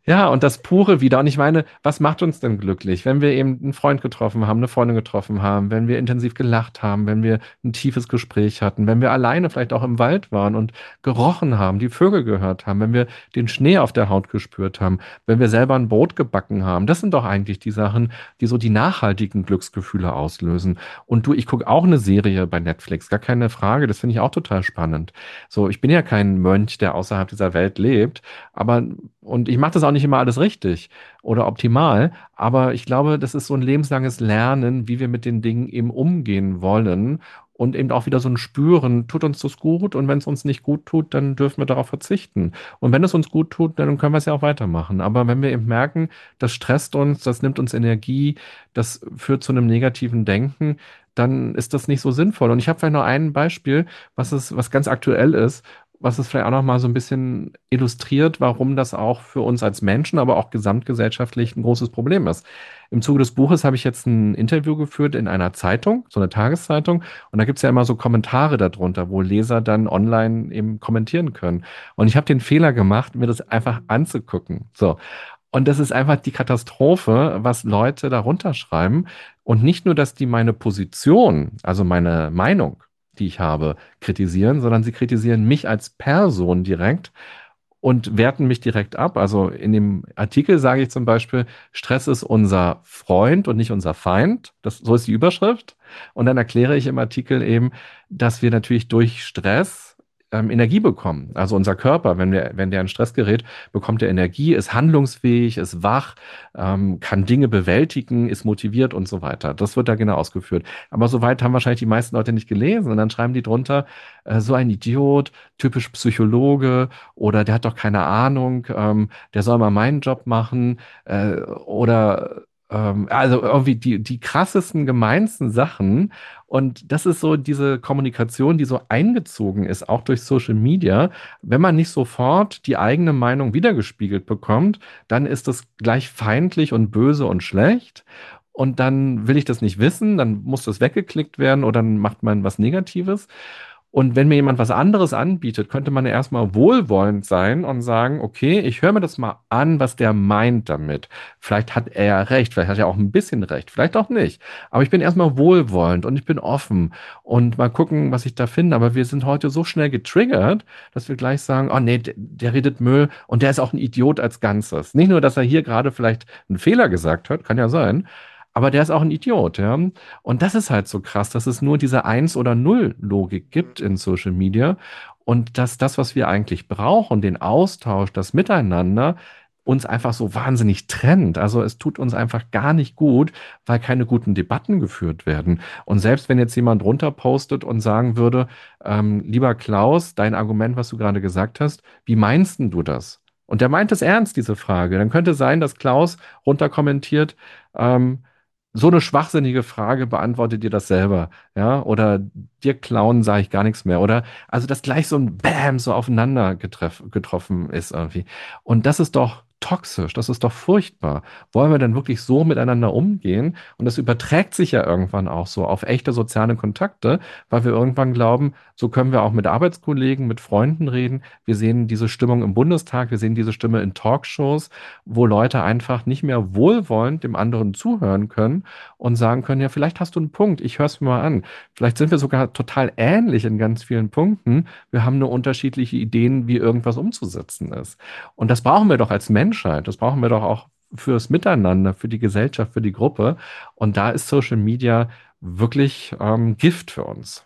Ja, und das Pure wieder. Und ich meine, was macht uns denn glücklich? Wenn wir eben einen Freund getroffen haben, eine Freundin getroffen haben, wenn wir intensiv gelacht haben, wenn wir ein tiefes Gespräch hatten, wenn wir alleine vielleicht auch im Wald waren und gerochen haben, die Vögel gehört haben, wenn wir den Schnee auf der Haut gespürt haben, wenn wir selber ein Brot gebacken haben. Das sind doch eigentlich die Sachen, die so die nachhaltigen Glücksgefühle auslösen. Und du, ich gucke auch eine Serie bei Netflix, gar keine Frage. Das finde ich auch total spannend. So, ich bin ja kein Mönch, der außerhalb dieser Welt lebt. Aber, und ich mache das auch nicht immer alles richtig oder optimal, aber ich glaube, das ist so ein lebenslanges Lernen, wie wir mit den Dingen eben umgehen wollen und eben auch wieder so ein Spüren, tut uns das gut und wenn es uns nicht gut tut, dann dürfen wir darauf verzichten. Und wenn es uns gut tut, dann können wir es ja auch weitermachen. Aber wenn wir eben merken, das stresst uns, das nimmt uns Energie, das führt zu einem negativen Denken, dann ist das nicht so sinnvoll. Und ich habe vielleicht noch ein Beispiel, was ist, was ganz aktuell ist, was es vielleicht auch noch mal so ein bisschen illustriert, warum das auch für uns als Menschen, aber auch gesamtgesellschaftlich ein großes Problem ist. Im Zuge des Buches habe ich jetzt ein Interview geführt in einer Zeitung, so eine Tageszeitung, und da gibt es ja immer so Kommentare darunter, wo Leser dann online eben kommentieren können. Und ich habe den Fehler gemacht, mir das einfach anzugucken. So. Und das ist einfach die Katastrophe, was Leute darunter schreiben. Und nicht nur, dass die meine Position, also meine Meinung, die ich habe, kritisieren, sondern sie kritisieren mich als Person direkt und werten mich direkt ab. Also in dem Artikel sage ich zum Beispiel, Stress ist unser Freund und nicht unser Feind. Das, so ist die Überschrift. Und dann erkläre ich im Artikel eben, dass wir natürlich durch Stress ähm, Energie bekommen. Also unser Körper, wenn wir, wenn der in Stress gerät, bekommt er Energie, ist handlungsfähig, ist wach, ähm, kann Dinge bewältigen, ist motiviert und so weiter. Das wird da genau ausgeführt. Aber soweit haben wahrscheinlich die meisten Leute nicht gelesen. Und dann schreiben die drunter, äh, so ein Idiot, typisch Psychologe oder der hat doch keine Ahnung, ähm, der soll mal meinen Job machen äh, oder ähm, also irgendwie die, die krassesten, gemeinsten Sachen. Und das ist so diese Kommunikation, die so eingezogen ist, auch durch Social Media. Wenn man nicht sofort die eigene Meinung wiedergespiegelt bekommt, dann ist das gleich feindlich und böse und schlecht. Und dann will ich das nicht wissen, dann muss das weggeklickt werden oder dann macht man was Negatives. Und wenn mir jemand was anderes anbietet, könnte man ja erstmal wohlwollend sein und sagen, okay, ich höre mir das mal an, was der meint damit. Vielleicht hat er ja recht, vielleicht hat er auch ein bisschen recht, vielleicht auch nicht. Aber ich bin erstmal wohlwollend und ich bin offen und mal gucken, was ich da finde. Aber wir sind heute so schnell getriggert, dass wir gleich sagen, oh nee, der, der redet Müll und der ist auch ein Idiot als Ganzes. Nicht nur, dass er hier gerade vielleicht einen Fehler gesagt hat, kann ja sein, aber der ist auch ein Idiot, ja. Und das ist halt so krass, dass es nur diese Eins- oder Null-Logik gibt in Social Media und dass das, was wir eigentlich brauchen, den Austausch, das Miteinander, uns einfach so wahnsinnig trennt. Also es tut uns einfach gar nicht gut, weil keine guten Debatten geführt werden. Und selbst wenn jetzt jemand runter postet und sagen würde, ähm, lieber Klaus, dein Argument, was du gerade gesagt hast, wie meinst denn du das? Und der meint es ernst, diese Frage. Dann könnte sein, dass Klaus runter kommentiert, ähm, so eine schwachsinnige Frage, beantwortet dir das selber, ja? Oder dir klauen sage ich gar nichts mehr. Oder also, dass gleich so ein Bam so aufeinander getreff, getroffen ist irgendwie. Und das ist doch toxisch, das ist doch furchtbar. Wollen wir denn wirklich so miteinander umgehen? Und das überträgt sich ja irgendwann auch so auf echte soziale Kontakte, weil wir irgendwann glauben, so können wir auch mit Arbeitskollegen, mit Freunden reden. Wir sehen diese Stimmung im Bundestag, wir sehen diese Stimme in Talkshows, wo Leute einfach nicht mehr wohlwollend dem anderen zuhören können und sagen können, ja, vielleicht hast du einen Punkt, ich höre es mir mal an. Vielleicht sind wir sogar total ähnlich in ganz vielen Punkten. Wir haben nur unterschiedliche Ideen, wie irgendwas umzusetzen ist. Und das brauchen wir doch als Menschheit. Das brauchen wir doch auch fürs Miteinander, für die Gesellschaft, für die Gruppe. Und da ist Social Media wirklich ähm, Gift für uns.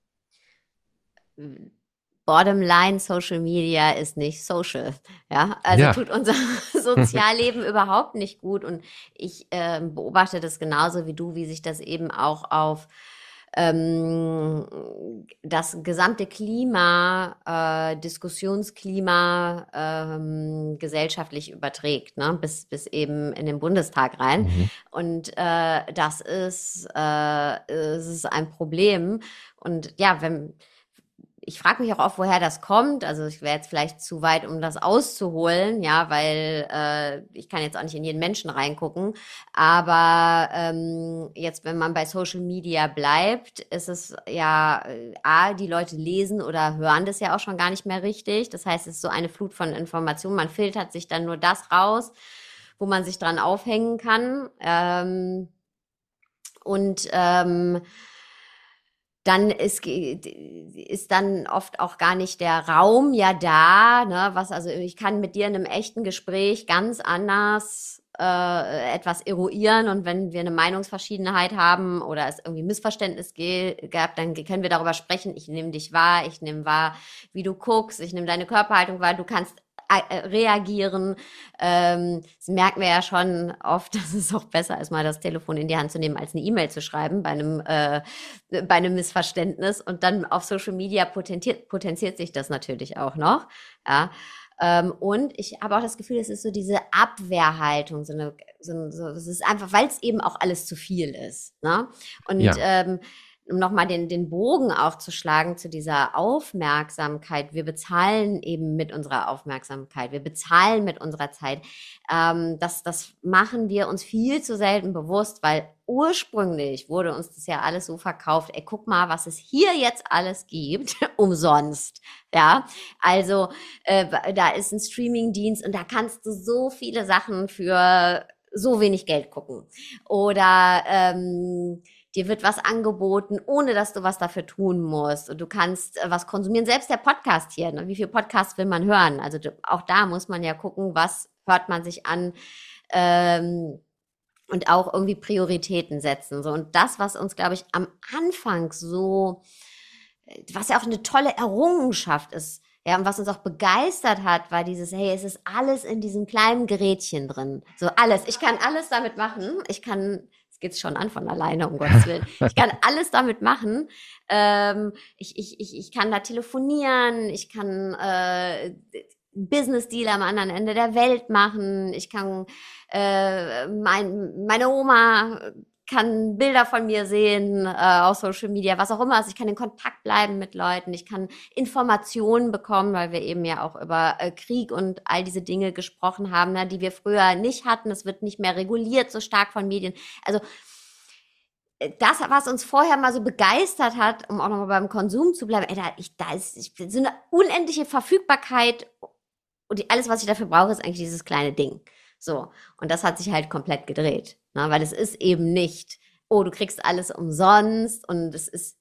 Bottom line, Social Media ist nicht social. Ja, also Ja. tut unser Sozialleben überhaupt nicht gut. Und ich äh, beobachte das genauso wie du, wie sich das eben auch auf ähm, das gesamte Klima, äh, Diskussionsklima ähm, gesellschaftlich überträgt, ne? bis, bis eben in den Bundestag rein. Mhm. Und äh, das ist, äh, es ist ein Problem. Und ja, wenn ich frage mich auch oft, woher das kommt. Also ich wäre jetzt vielleicht zu weit, um das auszuholen, ja, weil äh, ich kann jetzt auch nicht in jeden Menschen reingucken. Aber ähm, jetzt, wenn man bei Social Media bleibt, ist es ja, äh, A, die Leute lesen oder hören das ja auch schon gar nicht mehr richtig. Das heißt, es ist so eine Flut von Informationen. Man filtert sich dann nur das raus, wo man sich dran aufhängen kann. Ähm, und ähm, dann ist, ist dann oft auch gar nicht der Raum ja da, ne, was, also ich kann mit dir in einem echten Gespräch ganz anders äh, etwas eruieren, und wenn wir eine Meinungsverschiedenheit haben oder es irgendwie Missverständnis gab, dann können wir darüber sprechen. Ich nehme dich wahr, ich nehme wahr, wie du guckst, ich nehme deine Körperhaltung wahr, du kannst reagieren. Ähm, das merken wir ja schon oft, dass es auch besser ist, mal das Telefon in die Hand zu nehmen, als eine E-Mail zu schreiben bei einem, äh, bei einem Missverständnis. Und dann auf Social Media potenziert, potenziert sich das natürlich auch noch. Ja. Ähm, und ich habe auch das Gefühl, es ist so diese Abwehrhaltung, so eine, so, so es ist einfach, weil es eben auch alles zu viel ist. Ne? Und Ja. ähm, um nochmal den, den Bogen auch zu schlagen zu dieser Aufmerksamkeit. Wir bezahlen eben mit unserer Aufmerksamkeit. Wir bezahlen mit unserer Zeit. Ähm, das, das machen wir uns viel zu selten bewusst, weil ursprünglich wurde uns das ja alles so verkauft. Ey, guck mal, was es hier jetzt alles gibt, umsonst. Ja, also äh, da ist ein Streamingdienst und da kannst du so viele Sachen für so wenig Geld gucken. Oder ähm, dir wird was angeboten, ohne dass du was dafür tun musst. Und du kannst äh, was konsumieren. Selbst der Podcast hier, ne? Wie viel Podcasts will man hören? Also du, auch da muss man ja gucken, was hört man sich an, ähm, und auch irgendwie Prioritäten setzen. So. Und das, was uns, glaube ich, am Anfang so, was ja auch eine tolle Errungenschaft ist, ja, und was uns auch begeistert hat, war dieses, hey, es ist alles in diesem kleinen Gerätchen drin. So alles. Ich kann alles damit machen. Ich kann, jetzt geht's schon an von alleine, um Gottes Willen. Ich kann alles damit machen. Ähm, ich, ich, ich, ich kann da telefonieren. Ich kann äh, Business-Deal am anderen Ende der Welt machen. Ich kann äh, mein, meine Oma kann Bilder von mir sehen äh, auf Social Media, was auch immer. Also ich kann in Kontakt bleiben mit Leuten, ich kann Informationen bekommen, weil wir eben ja auch über äh, Krieg und all diese Dinge gesprochen haben, ne, die wir früher nicht hatten. Es wird nicht mehr reguliert so stark von Medien. Also das, was uns vorher mal so begeistert hat, um auch nochmal beim Konsum zu bleiben, ey, da, ich, da ist ich, so eine unendliche Verfügbarkeit, und die, alles, was ich dafür brauche, ist eigentlich dieses kleine Ding. So, und das hat sich halt komplett gedreht, ne? Weil es ist eben nicht, oh, du kriegst alles umsonst und es ist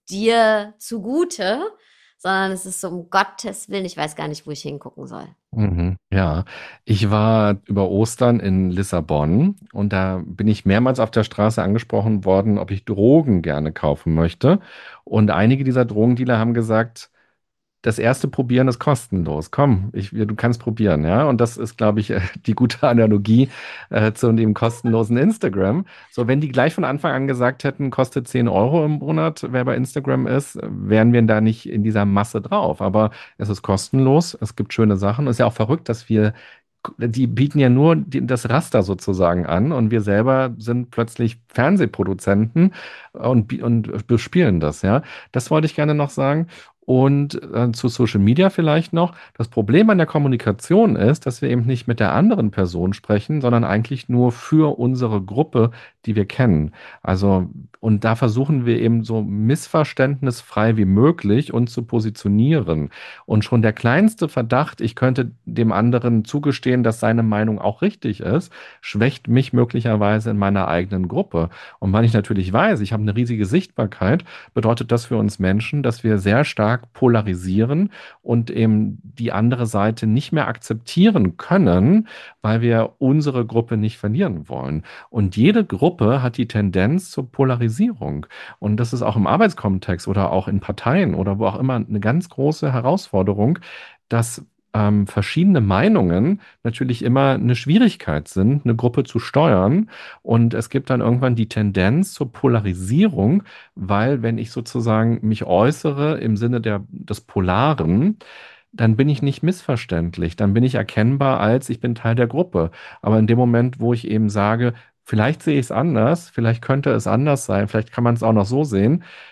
dir zugute, sondern es ist so, um Gottes Willen, ich weiß gar nicht, wo ich hingucken soll. Mhm, ja, ich war über Ostern in Lissabon und da bin ich mehrmals auf der Straße angesprochen worden, ob ich Drogen gerne kaufen möchte. Und einige dieser Drogendealer haben gesagt, das erste Probieren ist kostenlos. Komm, ich, du kannst probieren, ja. Und das ist, glaube ich, äh, die gute Analogie äh, zu dem kostenlosen Instagram. So, wenn die gleich von Anfang an gesagt hätten, kostet zehn Euro im Monat, wer bei Instagram ist, wären wir da nicht in dieser Masse drauf. Aber es ist kostenlos, es gibt schöne Sachen. Es ist ja auch verrückt, dass wir die bieten ja nur die, das Raster sozusagen an und wir selber sind plötzlich Fernsehproduzenten und, bi- und bespielen das, ja. Das wollte ich gerne noch sagen. Und äh, zu Social Media vielleicht noch. Das Problem an der Kommunikation ist, dass wir eben nicht mit der anderen Person sprechen, sondern eigentlich nur für unsere Gruppe, die wir kennen. Also, und da versuchen wir eben so missverständnisfrei wie möglich uns zu positionieren. Und schon der kleinste Verdacht, ich könnte dem anderen zugestehen, dass seine Meinung auch richtig ist, schwächt mich möglicherweise in meiner eigenen Gruppe. Und weil ich natürlich weiß, ich habe eine riesige Sichtbarkeit, bedeutet das für uns Menschen, dass wir sehr stark polarisieren und eben die andere Seite nicht mehr akzeptieren können, weil wir unsere Gruppe nicht verlieren wollen. Und jede Gruppe hat die Tendenz zur Polarisierung. Und das ist auch im Arbeitskontext oder auch in Parteien oder wo auch immer eine ganz große Herausforderung, dass ähm, verschiedene Meinungen natürlich immer eine Schwierigkeit sind, eine Gruppe zu steuern. Und es gibt dann irgendwann die Tendenz zur Polarisierung, weil wenn ich sozusagen mich äußere im Sinne der, des Polaren, dann bin ich nicht missverständlich, dann bin ich erkennbar als ich bin Teil der Gruppe. Aber in dem Moment, wo ich eben sage, vielleicht sehe ich es anders, vielleicht könnte es anders sein, vielleicht kann man es auch noch so sehen,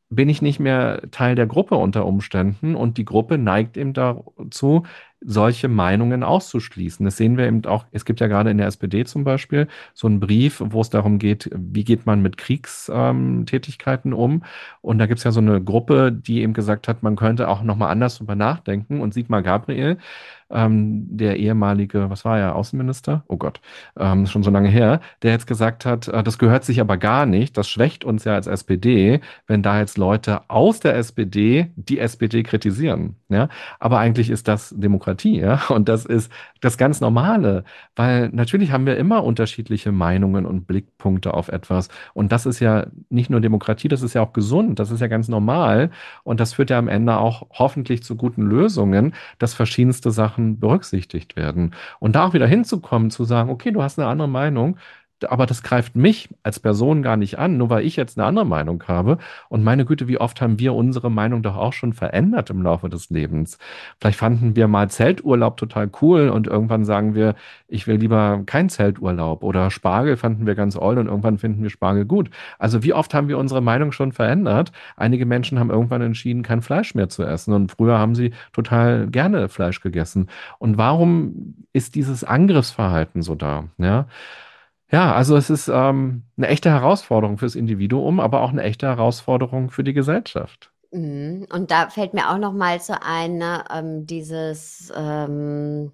bin ich nicht mehr Teil der Gruppe unter Umständen und die Gruppe neigt eben dazu, solche Meinungen auszuschließen. Das sehen wir eben auch, es gibt ja gerade in der S P D zum Beispiel so einen Brief, wo es darum geht, wie geht man mit Kriegstätigkeiten um. Und da gibt es ja so eine Gruppe, die eben gesagt hat, man könnte auch nochmal anders drüber nachdenken. Und Sigmar Gabriel, ähm, der ehemalige, was war er, Außenminister? Oh Gott, ähm, ist schon so lange her, der jetzt gesagt hat, äh, das gehört sich aber gar nicht, das schwächt uns ja als S P D, wenn da jetzt Leute aus der S P D die S P D kritisieren. Ja? Aber eigentlich ist das Demokratie, ja, und das ist das ganz Normale, weil natürlich haben wir immer unterschiedliche Meinungen und Blickpunkte auf etwas. Und das ist ja nicht nur Demokratie, das ist ja auch gesund, das ist ja ganz normal. Und das führt ja am Ende auch hoffentlich zu guten Lösungen, dass verschiedenste Sachen berücksichtigt werden. Und da auch wieder hinzukommen, zu sagen, okay, du hast eine andere Meinung, aber das greift mich als Person gar nicht an, nur weil ich jetzt eine andere Meinung habe. Und meine Güte, wie oft haben wir unsere Meinung doch auch schon verändert im Laufe des Lebens? Vielleicht fanden wir mal Zelturlaub total cool und irgendwann sagen wir, ich will lieber keinen Zelturlaub. Oder Spargel fanden wir ganz oll und irgendwann finden wir Spargel gut. Also wie oft haben wir unsere Meinung schon verändert? Einige Menschen haben irgendwann entschieden, kein Fleisch mehr zu essen und früher haben sie total gerne Fleisch gegessen. Und warum ist dieses Angriffsverhalten so da? Ja. Ja, also es ist ähm, eine echte Herausforderung fürs Individuum, aber auch eine echte Herausforderung für die Gesellschaft. Mhm. Und da fällt mir auch noch mal so ein, ne, ähm, dieses ähm,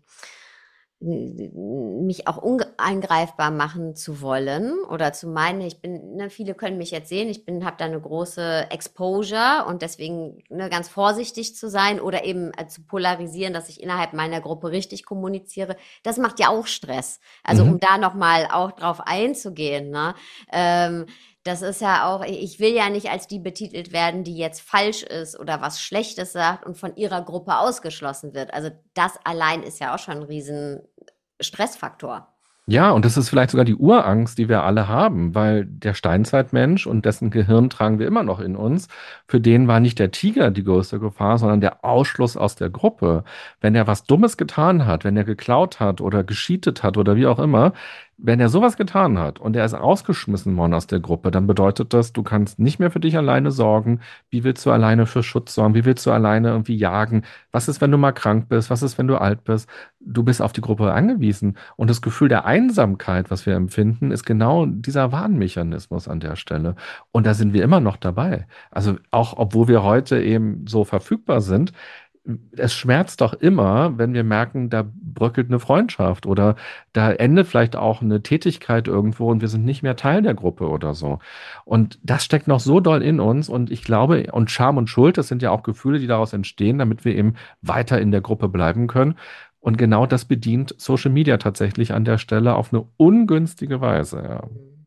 mich auch unangreifbar machen zu wollen oder zu meinen, ich bin, ne, viele können mich jetzt sehen, ich bin, habe da eine große Exposure und deswegen ne, ganz vorsichtig zu sein oder eben äh, zu polarisieren, dass ich innerhalb meiner Gruppe richtig kommuniziere, das macht ja auch Stress. Also um Mhm. da noch mal auch drauf einzugehen, ne? Ähm, Das ist ja auch, ich will ja nicht als die betitelt werden, die jetzt falsch ist oder was Schlechtes sagt und von ihrer Gruppe ausgeschlossen wird. Also das allein ist ja auch schon ein riesen Stressfaktor. Ja, und das ist vielleicht sogar die Urangst, die wir alle haben, weil der Steinzeitmensch und dessen Gehirn tragen wir immer noch in uns, für den war nicht der Tiger die größte Gefahr, sondern der Ausschluss aus der Gruppe. Wenn er was Dummes getan hat, wenn er geklaut hat oder gescheatet hat oder wie auch immer, wenn er sowas getan hat und er ist rausgeschmissen worden aus der Gruppe, dann bedeutet das, du kannst nicht mehr für dich alleine sorgen. Wie willst du alleine für Schutz sorgen? Wie willst du alleine irgendwie jagen? Was ist, wenn du mal krank bist? Was ist, wenn du alt bist? Du bist auf die Gruppe angewiesen. Und das Gefühl der Einsamkeit, was wir empfinden, ist genau dieser Warnmechanismus an der Stelle. Und da sind wir immer noch dabei. Also auch obwohl wir heute eben so verfügbar sind, es schmerzt doch immer, wenn wir merken, da bröckelt eine Freundschaft oder da endet vielleicht auch eine Tätigkeit irgendwo und wir sind nicht mehr Teil der Gruppe oder so. Und das steckt noch so doll in uns und ich glaube, und Scham und Schuld, das sind ja auch Gefühle, die daraus entstehen, damit wir eben weiter in der Gruppe bleiben können. Und genau das bedient Social Media tatsächlich an der Stelle auf eine ungünstige Weise, ja.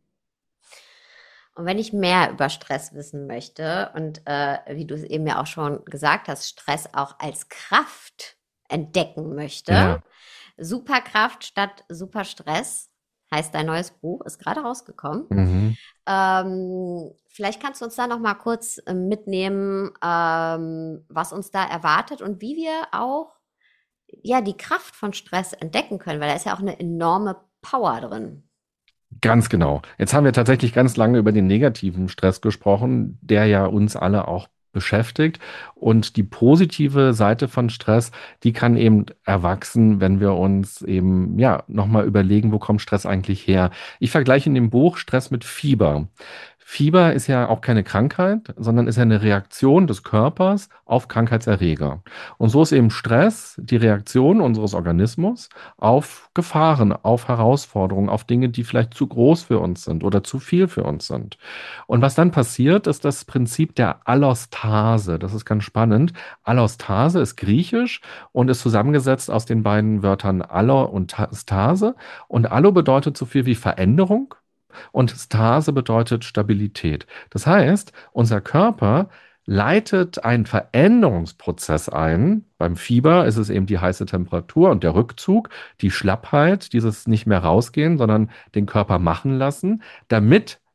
Und wenn ich mehr über Stress wissen möchte und äh, wie du es eben ja auch schon gesagt hast, Stress auch als Kraft entdecken möchte, Ja. Superkraft statt Superstress heißt dein neues Buch, ist gerade rausgekommen. Mhm. Ähm, vielleicht kannst du uns da noch mal kurz äh, mitnehmen, ähm, was uns da erwartet und wie wir auch ja die Kraft von Stress entdecken können, weil da ist ja auch eine enorme Power drin. Ganz genau. Jetzt haben wir tatsächlich ganz lange über den negativen Stress gesprochen, der ja uns alle auch beschäftigt. Und die positive Seite von Stress, die kann eben erwachsen, wenn wir uns eben, ja, nochmal überlegen, wo kommt Stress eigentlich her? Ich vergleiche in dem Buch Stress mit Fieber. Fieber ist ja auch keine Krankheit, sondern ist ja eine Reaktion des Körpers auf Krankheitserreger. Und so ist eben Stress die Reaktion unseres Organismus auf Gefahren, auf Herausforderungen, auf Dinge, die vielleicht zu groß für uns sind oder zu viel für uns sind. Und was dann passiert, ist das Prinzip der Allostase. Das ist ganz spannend. Allostase ist griechisch und ist zusammengesetzt aus den beiden Wörtern Allo und Stase. Und Allo bedeutet so viel wie Veränderung. Und Stase bedeutet Stabilität. Das heißt, unser Körper leitet einen Veränderungsprozess ein. Beim Fieber ist es eben die heiße Temperatur und der Rückzug, die Schlappheit, dieses nicht mehr rausgehen, sondern den Körper machen lassen, damit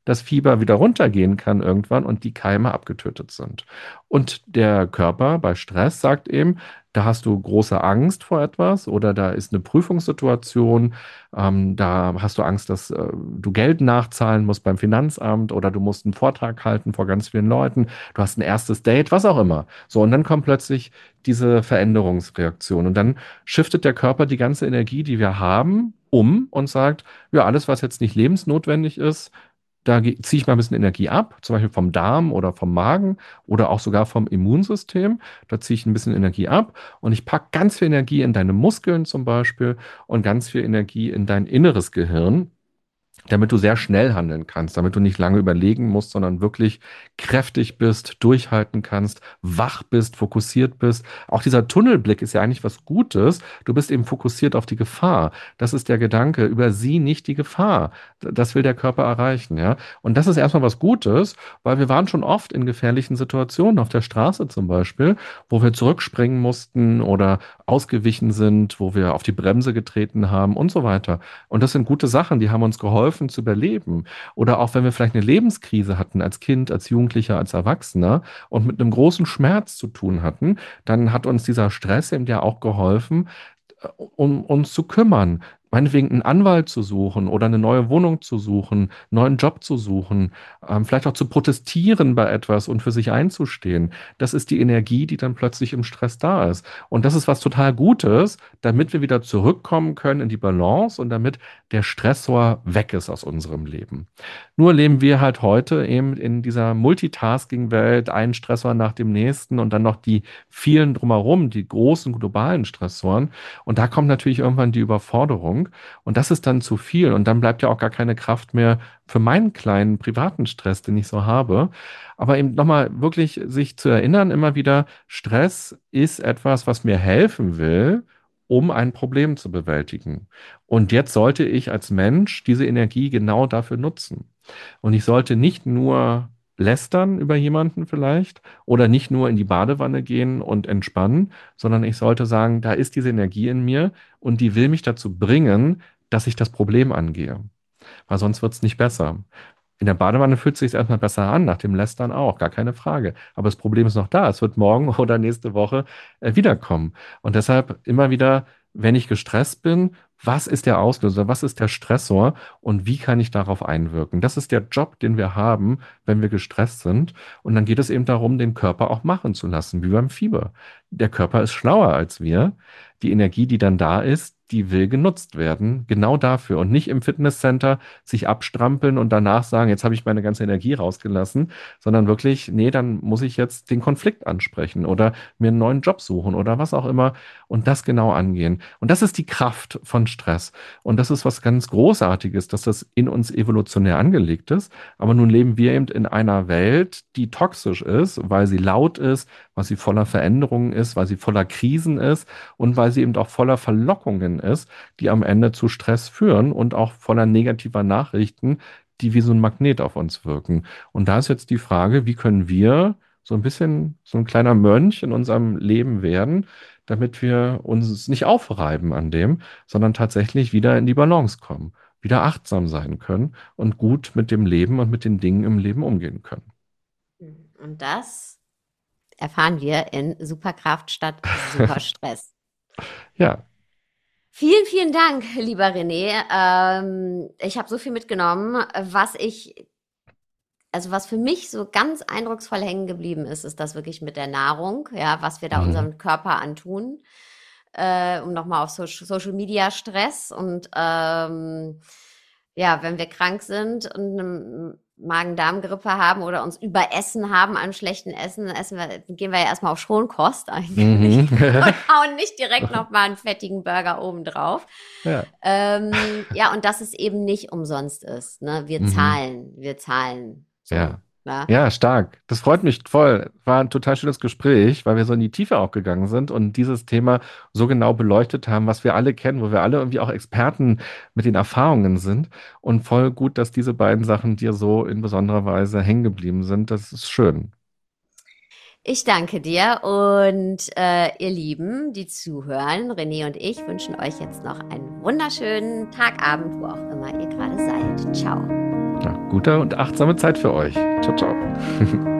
das Fieber wieder runtergehen kann irgendwann und die Keime abgetötet sind. Und der Körper bei Stress sagt eben, da hast du große Angst vor etwas oder da ist eine Prüfungssituation, ähm, da hast du Angst, dass äh, du Geld nachzahlen musst beim Finanzamt oder du musst einen Vortrag halten vor ganz vielen Leuten, du hast ein erstes Date, was auch immer. So, und dann kommt plötzlich diese Veränderungsreaktion und dann shiftet der Körper die ganze Energie, die wir haben, um und sagt, ja, alles, was jetzt nicht lebensnotwendig ist, da ge- ziehe ich mal ein bisschen Energie ab, zum Beispiel vom Darm oder vom Magen oder auch sogar vom Immunsystem. Da ziehe ich ein bisschen Energie ab und ich packe ganz viel Energie in deine Muskeln zum Beispiel und ganz viel Energie in dein inneres Gehirn, damit du sehr schnell handeln kannst, damit du nicht lange überlegen musst, sondern wirklich kräftig bist, durchhalten kannst, wach bist, fokussiert bist. Auch dieser Tunnelblick ist ja eigentlich was Gutes. Du bist eben fokussiert auf die Gefahr. Das ist der Gedanke, übersieh nicht die Gefahr. Das will der Körper erreichen, ja. Und das ist erstmal was Gutes, weil wir waren schon oft in gefährlichen Situationen, auf der Straße zum Beispiel, wo wir zurückspringen mussten oder ausgewichen sind, wo wir auf die Bremse getreten haben und so weiter. Und das sind gute Sachen, die haben uns geholfen zu überleben. Oder auch wenn wir vielleicht eine Lebenskrise hatten als Kind, als Jugendlicher, als Erwachsener und mit einem großen Schmerz zu tun hatten, dann hat uns dieser Stress eben ja auch geholfen, äh, um uns zu kümmern. Meinetwegen einen Anwalt zu suchen oder eine neue Wohnung zu suchen, einen neuen Job zu suchen, ähm, vielleicht auch zu protestieren bei etwas und für sich einzustehen. Das ist die Energie, die dann plötzlich im Stress da ist. Und das ist was total Gutes, damit wir wieder zurückkommen können in die Balance und damit der Stressor weg ist aus unserem Leben. Nur leben wir halt heute eben in dieser Multitasking-Welt, einen Stressor nach dem nächsten und dann noch die vielen drumherum, die großen globalen Stressoren. Und da kommt natürlich irgendwann die Überforderung und das ist dann zu viel und dann bleibt ja auch gar keine Kraft mehr für meinen kleinen privaten Stress, den ich so habe. Aber eben nochmal wirklich sich zu erinnern, immer wieder, Stress ist etwas, was mir helfen will, um ein Problem zu bewältigen. Und jetzt sollte ich als Mensch diese Energie genau dafür nutzen. Und ich sollte nicht nur lästern über jemanden vielleicht oder nicht nur in die Badewanne gehen und entspannen, sondern ich sollte sagen, da ist diese Energie in mir und die will mich dazu bringen, dass ich das Problem angehe. Weil sonst wird es nicht besser. In der Badewanne fühlt es sich erstmal besser an, nach dem Lästern auch, gar keine Frage. Aber das Problem ist noch da. Es wird morgen oder nächste Woche äh, wiederkommen. Und deshalb immer wieder, wenn ich gestresst bin, was ist der Auslöser, was ist der Stressor und wie kann ich darauf einwirken? Das ist der Job, den wir haben, wenn wir gestresst sind. Und dann geht es eben darum, den Körper auch machen zu lassen, wie beim Fieber. Der Körper ist schlauer als wir. Die Energie, die dann da ist, die will genutzt werden, genau dafür und nicht im Fitnesscenter sich abstrampeln und danach sagen, jetzt habe ich meine ganze Energie rausgelassen, sondern wirklich, nee, dann muss ich jetzt den Konflikt ansprechen oder mir einen neuen Job suchen oder was auch immer und das genau angehen. Und das ist die Kraft von Stress. Und das ist was ganz Großartiges, dass das in uns evolutionär angelegt ist. Aber nun leben wir eben in einer Welt, die toxisch ist, weil sie laut ist, weil sie voller Veränderungen ist, weil sie voller Krisen ist und weil sie eben auch voller Verlockungen ist, die am Ende zu Stress führen und auch voller negativer Nachrichten, die wie so ein Magnet auf uns wirken. Und da ist jetzt die Frage, wie können wir so ein bisschen so ein kleiner Mönch in unserem Leben werden, damit wir uns nicht aufreiben an dem, sondern tatsächlich wieder in die Balance kommen, wieder achtsam sein können und gut mit dem Leben und mit den Dingen im Leben umgehen können. Und das erfahren wir in Superkraft statt Superstress. Ja. Vielen, vielen Dank, lieber René. Ähm, ich habe so viel mitgenommen. Was ich, also was für mich so ganz eindrucksvoll hängen geblieben ist, ist das wirklich mit der Nahrung, ja, was wir da Mhm. unserem Körper antun, äh, um nochmal auf so Social Media Stress und ähm, ja, wenn wir krank sind und eine Magen-Darm-Grippe haben oder uns überessen haben an schlechten Essen, dann essen wir, gehen wir ja erstmal auf Schonkost eigentlich Mhm. und hauen nicht direkt nochmal einen fettigen Burger oben drauf. Ja. Ähm, ja, und dass es eben nicht umsonst ist. Ne? Wir Mhm. zahlen, wir zahlen so. Ja. Ja? Ja, stark. Das freut mich voll. War ein total schönes Gespräch, weil wir so in die Tiefe auch gegangen sind und dieses Thema so genau beleuchtet haben, was wir alle kennen, wo wir alle irgendwie auch Experten mit den Erfahrungen sind. Und voll gut, dass diese beiden Sachen dir so in besonderer Weise hängen geblieben sind. Das ist schön. Ich danke dir und äh, ihr Lieben, die zuhören, René und ich wünschen euch jetzt noch einen wunderschönen Tag, Abend, wo auch immer ihr gerade seid. Ciao. Ja, gute und achtsame Zeit für euch. Ciao, ciao.